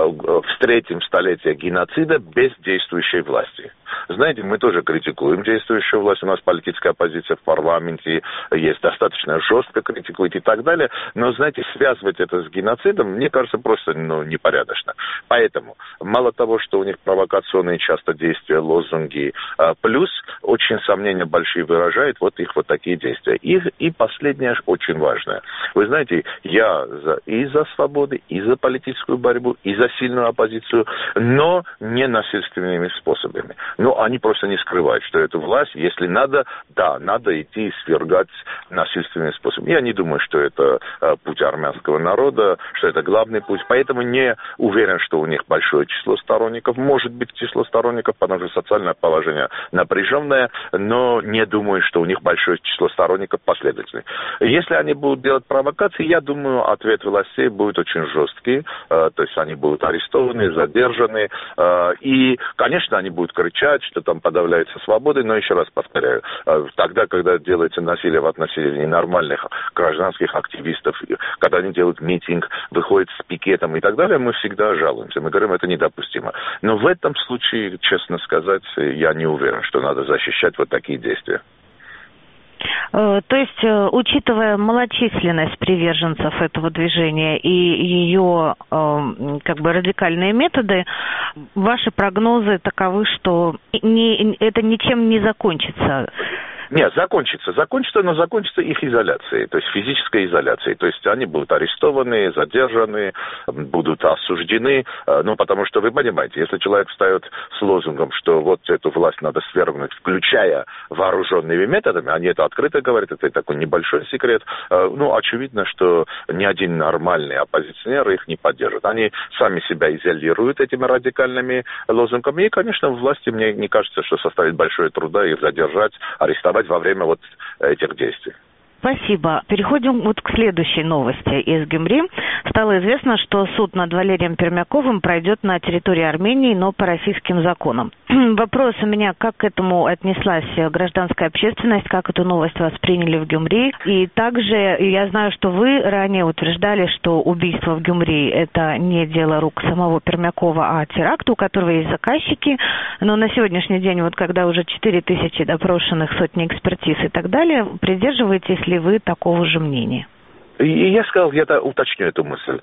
встретим столетие геноцида без действующей власти. Знаете, мы тоже критикуем действующую власть, у нас политическая оппозиция в парламенте есть, достаточно жестко критикует и так далее, но, знаете, связывать это с геноцидом, мне кажется, просто ну, непорядочно. Поэтому, мало того, что у них провокационные часто действия, лозунги, плюс очень сомнения большие выражают вот их вот такие действия. И, и последнее, очень важное. Вы знаете, я за, и за свободы, и за политическую борьбу, и за сильную оппозицию, но не насильственными способами. Но они просто не скрывают, что эту власть, если надо, да, надо идти и свергать насильственным способом. Я не думаю, что это э, путь армянского народа, что это главный путь. Поэтому не уверен, что у них большое число сторонников. Может быть, число сторонников, потому что социальное положение напряженное, но не думаю, что у них большое число сторонников последовательных. Если они будут делать провокации, я думаю, ответ властей будет очень жесткий. Э, то есть они будут арестованы, задержаны. Э, и, конечно, они будут кричать, что там подавляется свобода, но еще раз повторяю, тогда, когда делается насилие в отношении нормальных гражданских активистов, когда они делают митинг, выходят с пикетом и так далее, мы всегда жалуемся, мы говорим, это недопустимо. Но в этом случае, честно сказать, я не уверен, что надо защищать вот такие действия. То есть, учитывая малочисленность приверженцев этого движения и ее как бы радикальные методы, ваши прогнозы таковы, что не, это ничем не закончится? Нет, закончится. Закончится, но закончится их изоляцией, то есть физической изоляцией. То есть они будут арестованы, задержаны, будут осуждены. Ну, потому что, вы понимаете, если человек встает с лозунгом, что вот эту власть надо свергнуть, включая вооруженными методами, они это открыто говорят, это такой небольшой секрет, ну, очевидно, что ни один нормальный оппозиционер их не поддержит. Они сами себя изолируют этими радикальными лозунгами. И, конечно, власти, мне не кажется, что составит большое труда их задержать, арестовать во время вот этих действий. Спасибо. Переходим вот к следующей новости из Гюмри. Стало известно, что суд над Валерием Пермяковым пройдет на территории Армении, но по российским законам. Вопрос у меня, как к этому отнеслась гражданская общественность, как эту новость восприняли в Гюмри. И также я знаю, что вы ранее утверждали, что убийство в Гюмри – это не дело рук самого Пермякова, а теракт, у которого есть заказчики. Но на сегодняшний день, вот когда уже четыре тысячи допрошенных, сотни экспертиз и так далее, придерживаетесь ли вы такого же мнения? И я сказал, я уточню эту мысль.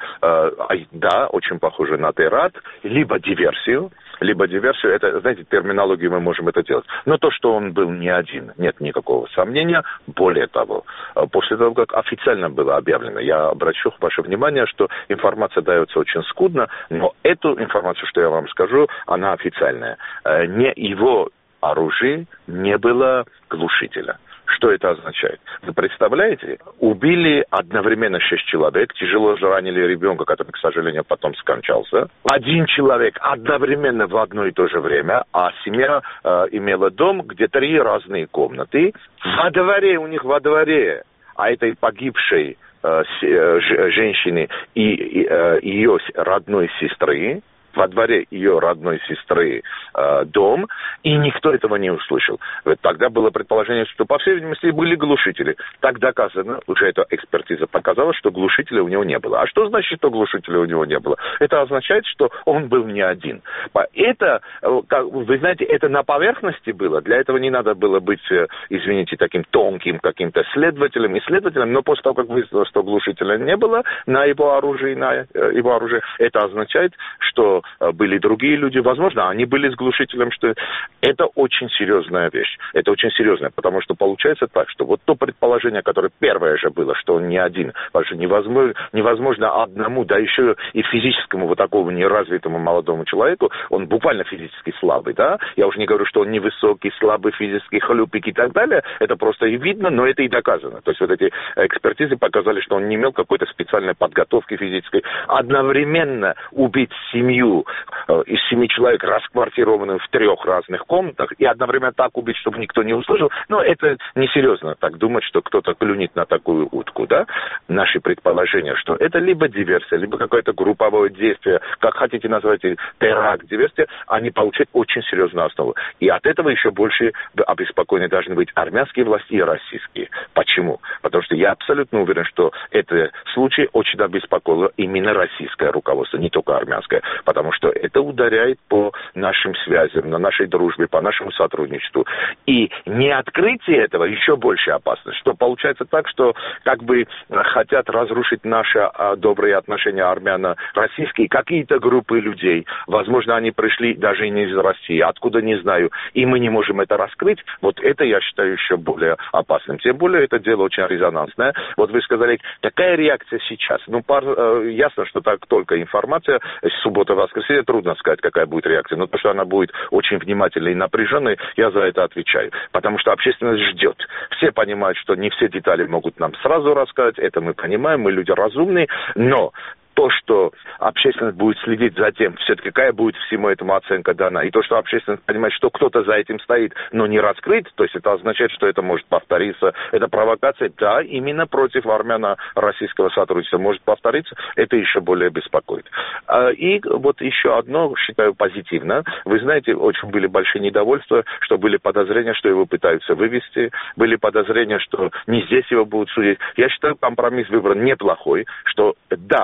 Да, очень похоже на теракт, либо диверсию, либо диверсию, это, знаете, терминологию мы можем это делать. Но то, что он был не один, нет никакого сомнения. Более того, после того, как официально было объявлено, я обращу ваше внимание, что информация дается очень скудно, но эту информацию, что я вам скажу, она официальная. Не его оружие не было глушителя. Что это означает? Вы представляете, убили одновременно шесть человек, тяжело ранили ребенка, который, к сожалению, потом скончался. Один человек одновременно в одно и то же время, а семья э, имела дом, где три разные комнаты. Во дворе, у них во дворе, а этой погибшей э, с, э, женщины и, и э, ее родной сестры, во дворе ее родной сестры э, дом, и никто этого не услышал. Тогда было предположение, что, по всей видимости, были глушители. Так доказано, уже эта экспертиза показала, что глушителя у него не было. А что значит, что глушителя у него не было? Это означает, что он был не один. Это, вы знаете, это на поверхности было. Для этого не надо было быть, извините, таким тонким каким-то следователем, исследователем, но после того, как выяснилось, что глушителя не было на его оружии, на его оружие, это означает, что были другие люди, возможно, они были с глушителем, что это очень серьезная вещь. Это очень серьезно, потому что получается так, что вот то предположение, которое первое же было, что он не один, потому что невозможно, невозможно одному, да еще и физическому вот такому неразвитому молодому человеку, он буквально физически слабый, да, я уже не говорю, что он невысокий, слабый физический, хлюпик и так далее, это просто и видно, но это и доказано. То есть вот эти экспертизы показали, что он не имел какой-то специальной подготовки физической. Одновременно убить семью из семи человек, расквартированных в трех разных комнатах, и одновременно так убить, чтобы никто не услышал, но это несерьезно так думать, что кто-то клюнет на такую утку, да? Наши предположения, что это либо диверсия, либо какое-то групповое действие, как хотите назвать, теракт, диверсия, они получают очень серьезную основу. И от этого еще больше обеспокоены должны быть армянские власти и российские. Почему? Потому что я абсолютно уверен, что этот случай очень обеспокоило именно российское руководство, не только армянское, потому что это ударяет по нашим связям, на нашей дружбе, по нашему сотрудничеству. И не открытие этого еще больше опасность, что получается так, что как бы хотят разрушить наши а, добрые отношения армяно-российские, какие-то группы людей, возможно, они пришли даже и не из России, откуда не знаю, и мы не можем это раскрыть, вот это я считаю еще более опасным. Тем более это дело очень резонансное. Вот вы сказали, какая реакция сейчас? Ну, пар, э, ясно, что так только информация, суббота, воскресенье, трудно сказать, какая будет реакция, но то, что она будет очень внимательной и напряженной, я за это отвечаю. Потому что общественность ждет. Все понимают, что не все детали могут нам сразу рассказать, это мы понимаем, мы люди разумные, но то, что общественность будет следить за тем, все-таки какая будет всему этому оценка дана, и то, что общественность понимает, что кто-то за этим стоит, но не раскрыт, то есть это означает, что это может повториться, это провокация, да, именно против армяно-российского сотрудничества может повториться, это еще более беспокоит. И вот еще одно, считаю, позитивно. Вы знаете, очень были большие недовольства, что были подозрения, что его пытаются вывести, были подозрения, что не здесь его будут судить. Я считаю, компромисс выбран неплохой, что да,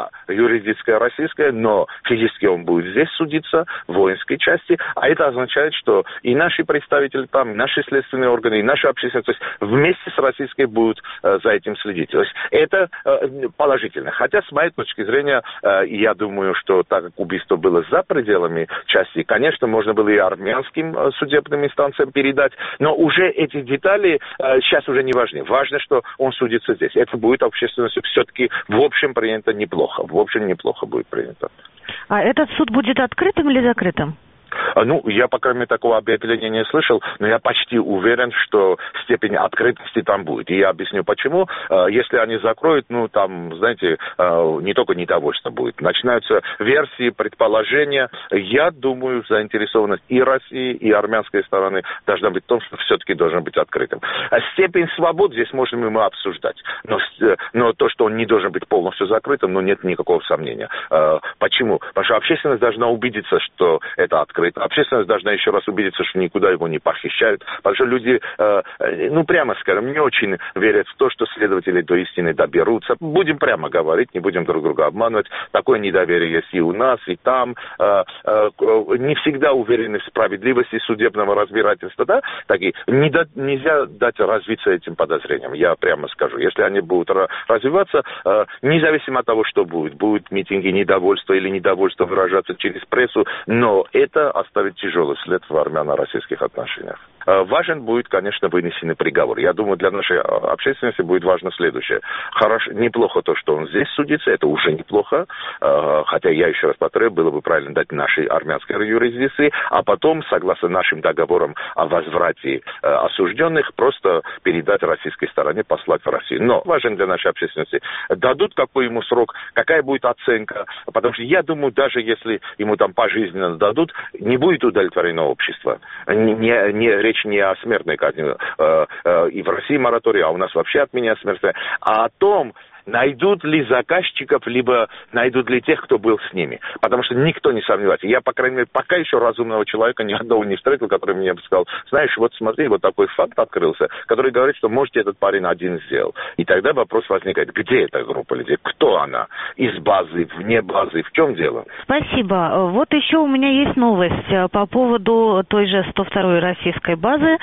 юрисдикция российская, но физически он будет здесь судиться, в воинской части, а это означает, что и наши представители там, и наши следственные органы, и наша общественность, то есть вместе с российской будут э, за этим следить. То есть это э, положительно. Хотя, с моей точки зрения, э, я думаю, что так как убийство было за пределами части, конечно, можно было и армянским э, судебным инстанциям передать, но уже эти детали э, сейчас уже не важны. Важно, что он судится здесь. Это будет общественностью все-таки в общем принято неплохо. В общем неплохо будет принято. А этот суд будет открытым или закрытым? Ну, я, по крайней мере, такого объявления не слышал, но я почти уверен, что степень открытости там будет. И я объясню, почему. Если они закроют, ну, там, знаете, не только недовольство будет. Начинаются версии, предположения. Я думаю, заинтересованность и России, и армянской стороны должна быть в том, что все-таки должен быть открытым. Степень свобод здесь можем мы обсуждать. Но, но то, что он не должен быть полностью закрытым, ну, нет никакого сомнения. Почему? Потому что общественность должна убедиться, что это открыто. Общественность должна еще раз убедиться, что никуда его не похищают. Потому что люди, э, ну, прямо скажем, не очень верят в то, что следователи до истины доберутся. Будем прямо говорить, не будем друг друга обманывать. Такое недоверие есть и у нас, и там. Э, э, не всегда уверены в справедливости судебного разбирательства. Да? Такие, не да, нельзя дать развиться этим подозрениям, я прямо скажу. Если они будут развиваться, э, независимо от того, что будет, будут митинги недовольства или недовольства выражаться через прессу, но это оставить тяжелый след в армяно-российских отношениях. Важен будет, конечно, вынесенный приговор. Я думаю, для нашей общественности будет важно следующее. Хорошо, неплохо то, что он здесь судится, это уже неплохо, хотя я еще раз повторяю, было бы правильно дать нашей армянской юрисдикции, а потом, согласно нашим договорам о возврате осужденных, просто передать российской стороне, послать в Россию. Но важен для нашей общественности, дадут какой ему срок, какая будет оценка, потому что я думаю, даже если ему там пожизненно дадут, не будет удовлетворено общество. Не, не, речь не о смертной казни. Э, э, и в России мораторий, а у нас вообще отменяют смертная. А о том, найдут ли заказчиков, либо найдут ли тех, кто был с ними. Потому что никто не сомневается. Я, по крайней мере, пока еще разумного человека ни одного не встретил, который мне бы сказал, знаешь, вот смотри, вот такой факт открылся, который говорит, что, может, этот парень один сделал. И тогда вопрос возникает, где эта группа людей, кто она? Из базы, вне базы, в чем дело? Спасибо. Вот еще у меня есть новость по поводу той же сто второй российской базы,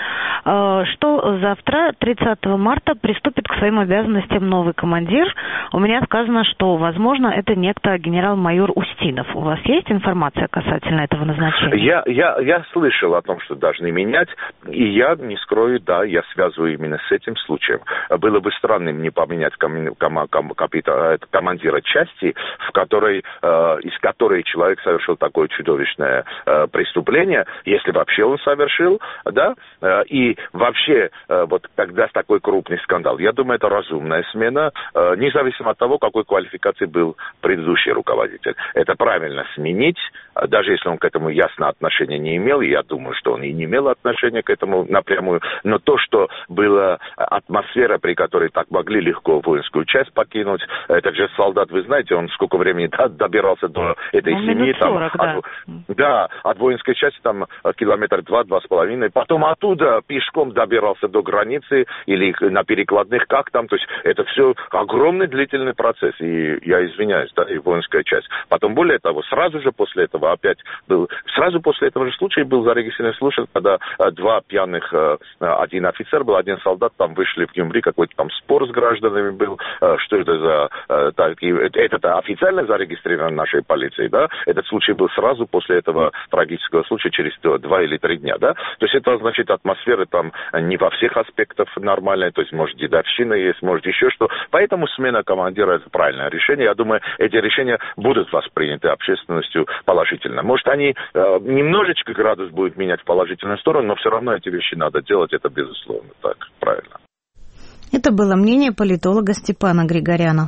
что завтра, тридцатого марта, приступит к своим обязанностям новый командир. У меня сказано, что, возможно, это некто генерал-майор Устинов. У вас есть информация касательно этого назначения? Я, я, я слышал о том, что должны менять, и я не скрою, да, я связываю именно с этим случаем. Было бы странным не поменять ком, ком, ком, капита, командира части, в которой, э, из которой человек совершил такое чудовищное э, преступление, если вообще он совершил, да, э, и вообще, э, вот когда такой крупный скандал, я думаю, это разумная смена, э, независимо от того, какой квалификации был предыдущий руководитель. Это правильно сменить, даже если он к этому ясно отношения не имел, и я думаю, что он и не имел отношения к этому напрямую, но то, что была атмосфера, при которой так могли легко воинскую часть покинуть, этот же солдат, вы знаете, он сколько времени добирался до этой ну, семьи, там, сорок, от, да. да, от воинской части там километр два-два с половиной, потом оттуда пешком добирался до границы или на перекладных, как там, то есть это все огромное Огромный длительный процесс, и я извиняюсь, да, и воинская часть. Потом, более того, сразу же после этого опять был, сразу после этого же случая был зарегистрирован случай, когда два пьяных, один офицер был, один солдат, там вышли в Гюмри, какой-то там спор с гражданами был, что это за, такие, это официально зарегистрировано нашей полицией, да, этот случай был сразу после этого трагического случая, через два или три дня, да, то есть это значит, атмосфера там не во всех аспектах нормальная, то есть, может, дедовщина есть, может, еще что, поэтому смена командира – это правильное решение. Я думаю, эти решения будут восприняты общественностью положительно. Может, они э, немножечко градус будут менять в положительную сторону, но все равно эти вещи надо делать, это безусловно так, правильно. Это было мнение политолога Степана Григоряна.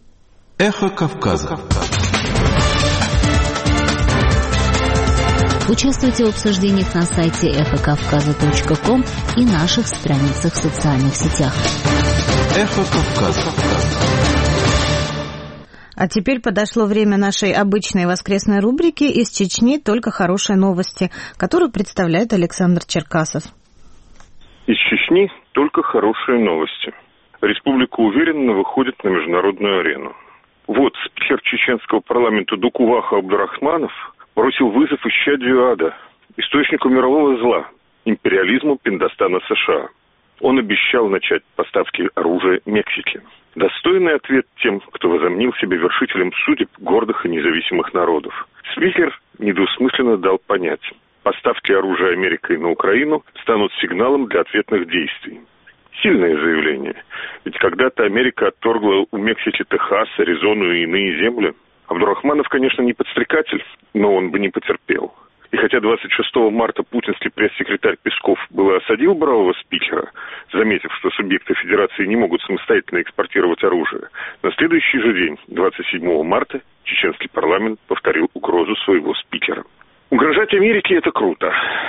Эхо Кавказа. Участвуйте в обсуждениях на сайте эхо кавказа точка ком и наших страницах в социальных сетях. Эхо Кавказа. А теперь подошло время нашей обычной воскресной рубрики «Из Чечни только хорошие новости», которую представляет Александр Черкасов. Из Чечни только хорошие новости. Республика уверенно выходит на международную арену. Вот спикер чеченского парламента Дукуваха Абдурахманов бросил вызов исчадию ада, источнику мирового зла, империализму Пиндостана США. Он обещал начать поставки оружия Мексике. Достойный ответ тем, кто возомнил себя вершителем судеб гордых и независимых народов. Спикер недвусмысленно дал понять: поставки оружия Америкой на Украину станут сигналом для ответных действий. Сильное заявление. Ведь когда-то Америка отторгла у Мексики Техас, Аризону и иные земли. Абдурахманов, конечно, не подстрекатель, но он бы не потерпел. И хотя двадцать шестого марта путинский пресс-секретарь Песков было осадил бравого спикера, заметив, что субъекты Федерации не могут самостоятельно экспортировать оружие, на следующий же день, двадцать седьмого марта, чеченский парламент повторил угрозу своего спикера. Угрожать Америке – это круто.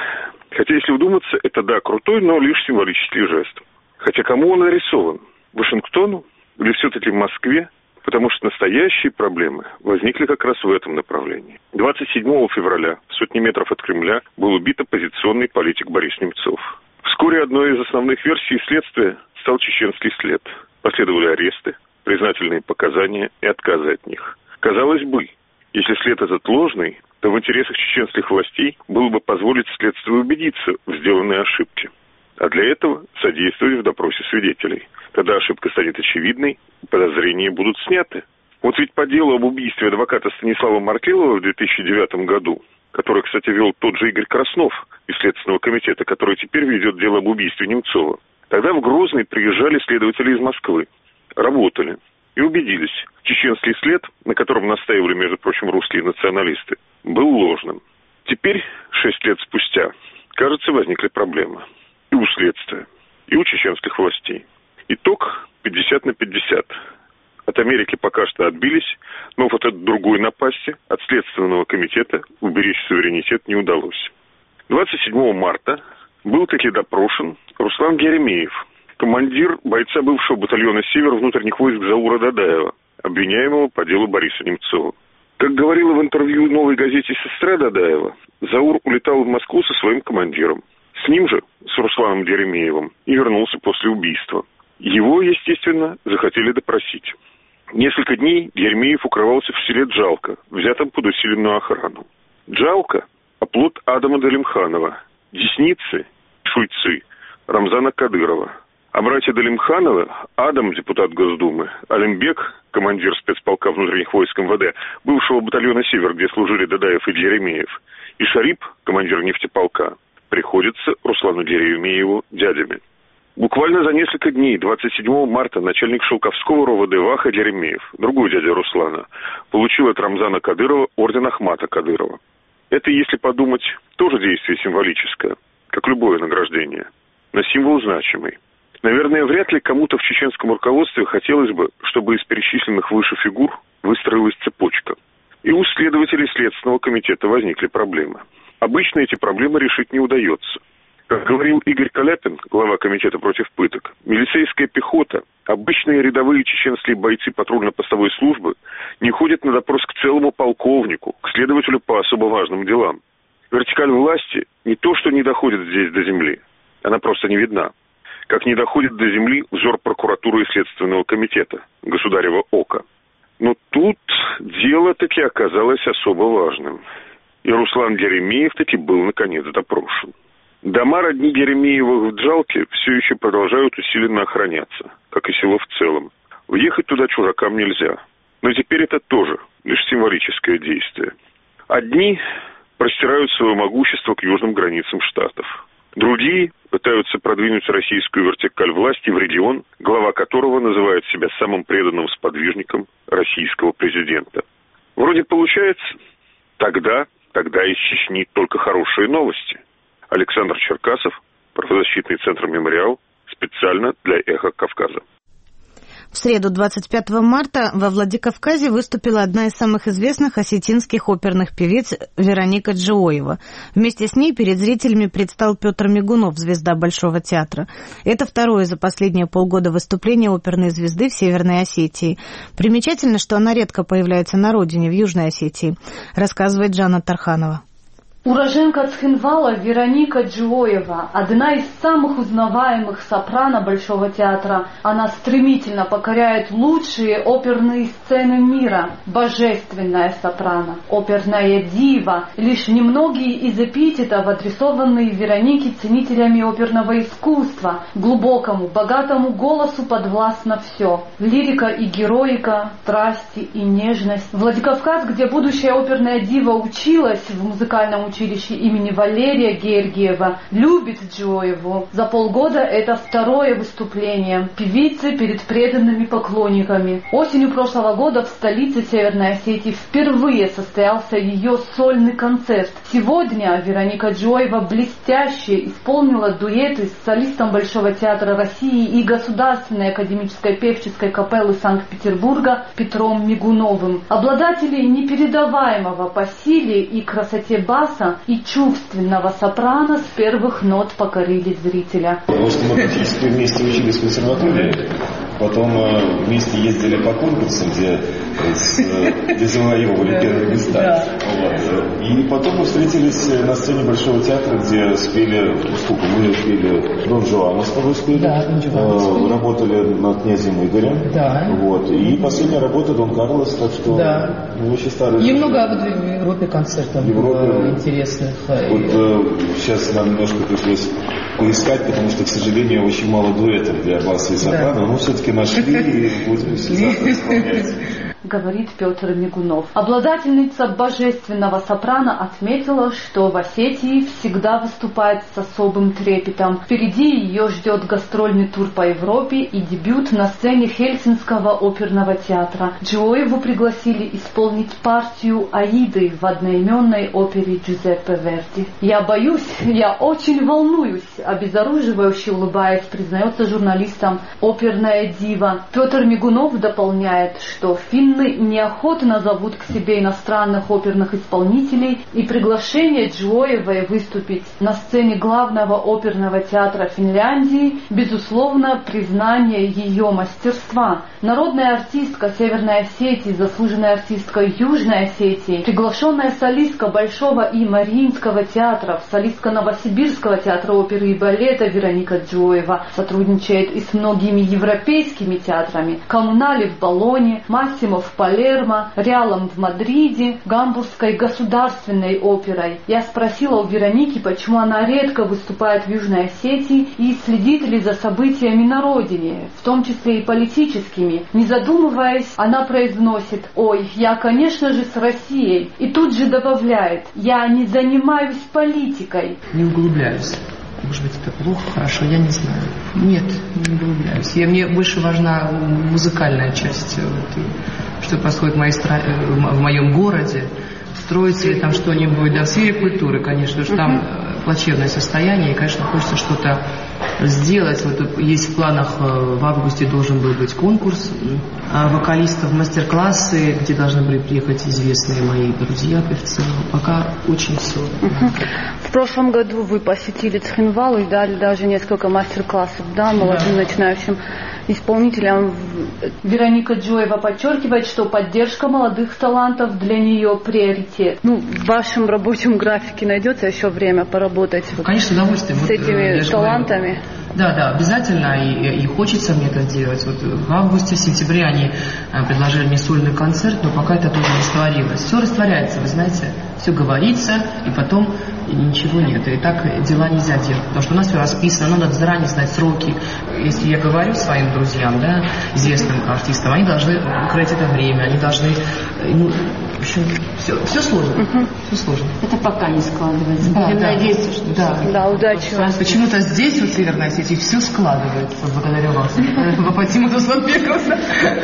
Хотя, если вдуматься, это, да, крутой, но лишь символический жест. Хотя кому он нарисован? Вашингтону? Или все-таки Москве? Потому что настоящие проблемы возникли как раз в этом направлении. двадцать седьмого февраля, в сотни метров от Кремля, был убит оппозиционный политик Борис Немцов. Вскоре одной из основных версий следствия стал чеченский след. Последовали аресты, признательные показания и отказы от них. Казалось бы, если след этот ложный, то в интересах чеченских властей было бы позволить следствию убедиться в сделанной ошибке. А для этого содействовать в допросе свидетелей. Тогда ошибка станет очевидной, подозрения будут сняты. Вот ведь по делу об убийстве адвоката Станислава Маркелова в две тысячи девятом году, который, кстати, вел тот же Игорь Краснов из Следственного комитета, который теперь ведет дело об убийстве Немцова. Тогда в Грозный приезжали следователи из Москвы, работали и убедились, чеченский след, на котором настаивали, между прочим, русские националисты, был ложным. Теперь, шесть лет спустя, кажется, возникли проблемы. И у следствия, и у чеченских властей. Итог пятьдесят на пятьдесят. От Америки пока что отбились, но вот от другой напасти, от Следственного комитета, уберечь суверенитет не удалось. двадцать седьмого марта был таки допрошен Руслан Геремеев, командир бойца бывшего батальона «Север» внутренних войск Заура Дадаева, обвиняемого по делу Бориса Немцова. Как говорила в интервью «Новой газете» сестра Дадаева, Заур улетал в Москву со своим командиром. С ним же, с Русланом Геремеевым, и вернулся после убийства. Его, естественно, захотели допросить. Несколько дней Геремеев укрывался в селе Джалка, взятом под усиленную охрану. Джалка – оплот Адама Далимханова, десницы, шуйцы, Рамзана Кадырова. А братья Далимхановы, Адам, депутат Госдумы, Алимбек, командир спецполка внутренних войск эм вэ дэ, бывшего батальона «Север», где служили Дадаев и Геремеев, и Шарип, командир нефтеполка, приходится Руслану Геремееву дядями. Буквально за несколько дней, двадцать седьмого марта, начальник Шелковского РОВД Ваха Геремеев, другой дядя Руслана, получил от Рамзана Кадырова орден Ахмата Кадырова. Это, если подумать, тоже действие символическое, как любое награждение, но символ значимый. Наверное, вряд ли кому-то в чеченском руководстве хотелось бы, чтобы из перечисленных выше фигур выстроилась цепочка. И у следователей Следственного комитета возникли проблемы. Обычно эти проблемы решить не удается. Как говорил Игорь Каляпин, глава комитета против пыток, милицейская пехота, обычные рядовые чеченские бойцы патрульно-постовой службы не ходят на допрос к целому полковнику, к следователю по особо важным делам. Вертикаль власти не то, что не доходит здесь до земли, она просто не видна. Как не доходит до земли взор прокуратуры и Следственного комитета, государева ока. Но тут дело таки оказалось особо важным. И Руслан Геремеев таки был, наконец, допрошен. Дома родни Геремеевых в Джалке все еще продолжают усиленно охраняться, как и село в целом. Въехать туда чужакам нельзя. Но теперь это тоже лишь символическое действие. Одни простирают свое могущество к южным границам штатов. Другие пытаются продвинуть российскую вертикаль власти в регион, глава которого называет себя самым преданным сподвижником российского президента. Вроде получается, тогда, тогда из Чечни только хорошие новости. Александр Черкасов, правозащитный центр «Мемориал», специально для «Эхо Кавказа». В среду, двадцать пятого марта, во Владикавказе выступила одна из самых известных осетинских оперных певиц Вероника Джиоева. Вместе с ней перед зрителями предстал Петр Мигунов, звезда Большого театра. Это второе за последние полгода выступление оперной звезды в Северной Осетии. Примечательно, что она редко появляется на родине, в Южной Осетии, рассказывает Жанна Тарханова. Уроженка Цхинвала Вероника Джиоева, одна из самых узнаваемых сопрано Большого театра. Она стремительно покоряет лучшие оперные сцены мира. Божественная сопрано, оперная дива. Лишь немногие из эпитетов, адресованные Веронике ценителями оперного искусства. Глубокому, богатому голосу подвластно все. Лирика и героика, страсти и нежность. Владикавказ, где будущая оперная дива училась в музыкальном училище, училище имени Валерия Гергиева, любит Джиоеву. За полгода это второе выступление певицы перед преданными поклонниками. Осенью прошлого года в столице Северной Осетии впервые состоялся ее сольный концерт. Сегодня Вероника Джиоева блестяще исполнила дуэты с солистом Большого театра России и Государственной академической певческой капеллы Санкт-Петербурга Петром Мигуновым. Обладатели непередаваемого по силе и красоте баса и чувственного сопрано с первых нот покорили зрителя. Потому что мы практически вместе учились в консерватории, потом вместе ездили по конкурсам, где, где завоевывали первые места. И потом мы встретились на сцене Большого театра, где спели, сколько мы спели, Дон Жуана с тобой спели, да, работали над князем Игорем. Да. Вот. И последняя работа Дон Карлос, так что да. Мы очень старые. И много в Европе концертов было интересных. Вот э, сейчас нам немножко пришлось поискать, потому что, к сожалению, очень мало дуэтов для баса и сопрано, да. Но все-таки нашли и будем завтра исполнять. Говорит Петр Мигунов. Обладательница божественного сопрано отметила, что в Осетии всегда выступает с особым трепетом. Впереди ее ждет гастрольный тур по Европе и дебют на сцене Хельсинского оперного театра. Джиоеву пригласили исполнить партию Аиды в одноименной опере Джузеппе Верди. «Я боюсь, я очень волнуюсь», обезоруживающе улыбаясь, признается журналистам оперная дива. Петр Мигунов дополняет, что финны неохотно зовут к себе иностранных оперных исполнителей, и приглашение Джиоевой выступить на сцене главного оперного театра Финляндии, безусловно, признание ее мастерства. Народная артистка Северной Осетии, заслуженная артистка Южной Осетии, приглашенная солистка Большого и Мариинского театров, солистка Новосибирского театра оперы и балета Вероника Джиоева сотрудничает и с многими европейскими театрами: Коммунали в Болоне, Массимо в Палермо, Реалом в Мадриде, Гамбургской государственной оперой. Я спросила у Вероники, почему она редко выступает в Южной Осетии и следит ли за событиями на родине, в том числе и политическими. Не задумываясь, она произносит: «Ой, я, конечно же, с Россией». И тут же добавляет: «Я не занимаюсь политикой». Не углубляюсь. Может быть, это плохо, хорошо, я не знаю. Нет, не углубляюсь. Я, мне больше важна музыкальная часть, вот, что происходит в, моей стра... в моем городе. Строится ли там что-нибудь, да, в сфере культуры, конечно, что там плачевное состояние, и, конечно, хочется что-то сделать. Вот есть в планах, в августе должен был быть конкурс вокалистов, мастер-классы, где должны были приехать известные мои друзья, певцы. Пока очень все. В прошлом году вы посетили Цхинвал и дали даже несколько мастер-классов, да, молодым да. начинающим исполнителям. Вероника Джиоева подчеркивает, что поддержка молодых талантов для нее приоритет. Ну, в вашем рабочем графике найдется еще время поработать Конечно, вот с вот, этими талантами? Говорю. Да, да, обязательно, и, и хочется мне это делать. Вот в августе, в сентябре они предложили мне сольный концерт, но пока это тоже растворилось. Все растворяется, вы знаете, все говорится, и потом и ничего нет. И так дела нельзя делать, потому что у нас все расписано, надо заранее знать сроки. Если я говорю своим друзьям, да, известным артистам, они должны укрыть это время, они должны, ну, в общем, все, все сложно, угу. все сложно. Это пока не складывается. Да, Будем да, надеяться, что да, да, удачи вам. Почему-то здесь, вот в Северной Осетии, все складывается благодаря вам, Фатима Дусланбековна.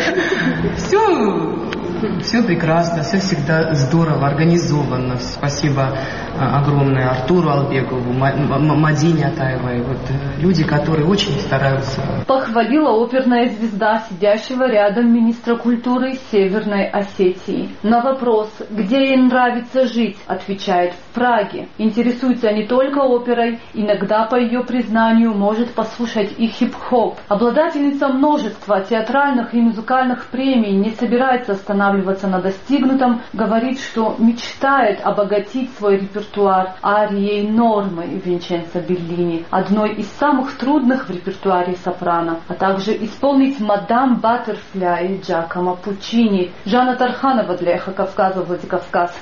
Все... Все прекрасно, все всегда здорово, организовано. Спасибо огромное Артуру Албегову, Мадине Атаевой. Вот, люди, которые очень стараются. Похвалила оперная звезда сидящего рядом министра культуры Северной Осетии. На вопрос, где ей нравится жить, отвечает: в Праге. Интересуется не только оперой, иногда, по ее признанию, может послушать и хип-хоп. Обладательница множества театральных и музыкальных премий, не собирается останавливаться останавливаться на достигнутом, говорит, что мечтает обогатить свой репертуар арией Нормы Винченцо Беллини, одной из самых трудных в репертуаре сопрано, а также исполнить «Мадам Баттерфляй» Джакомо Пуччини. Жанна Тарханова для «Эхо Кавказа», Владикавказ.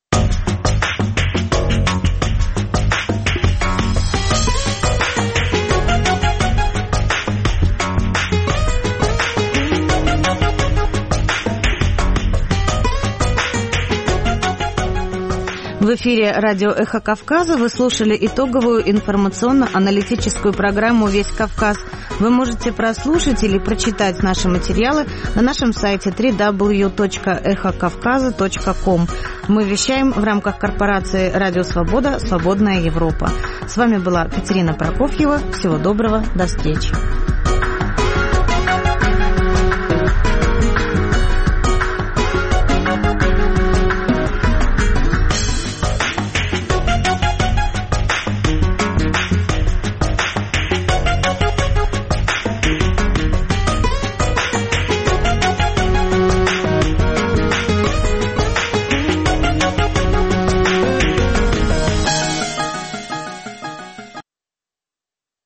В эфире радио «Эхо Кавказа» вы слушали итоговую информационно-аналитическую программу «Весь Кавказ». Вы можете прослушать или прочитать наши материалы на нашем сайте дабл ю дабл ю дабл ю точка эхо кавказа точка ком. Мы вещаем в рамках корпорации «Радио Свобода. Свободная Европа». С вами была Катерина Прокофьева. Всего доброго. До встречи.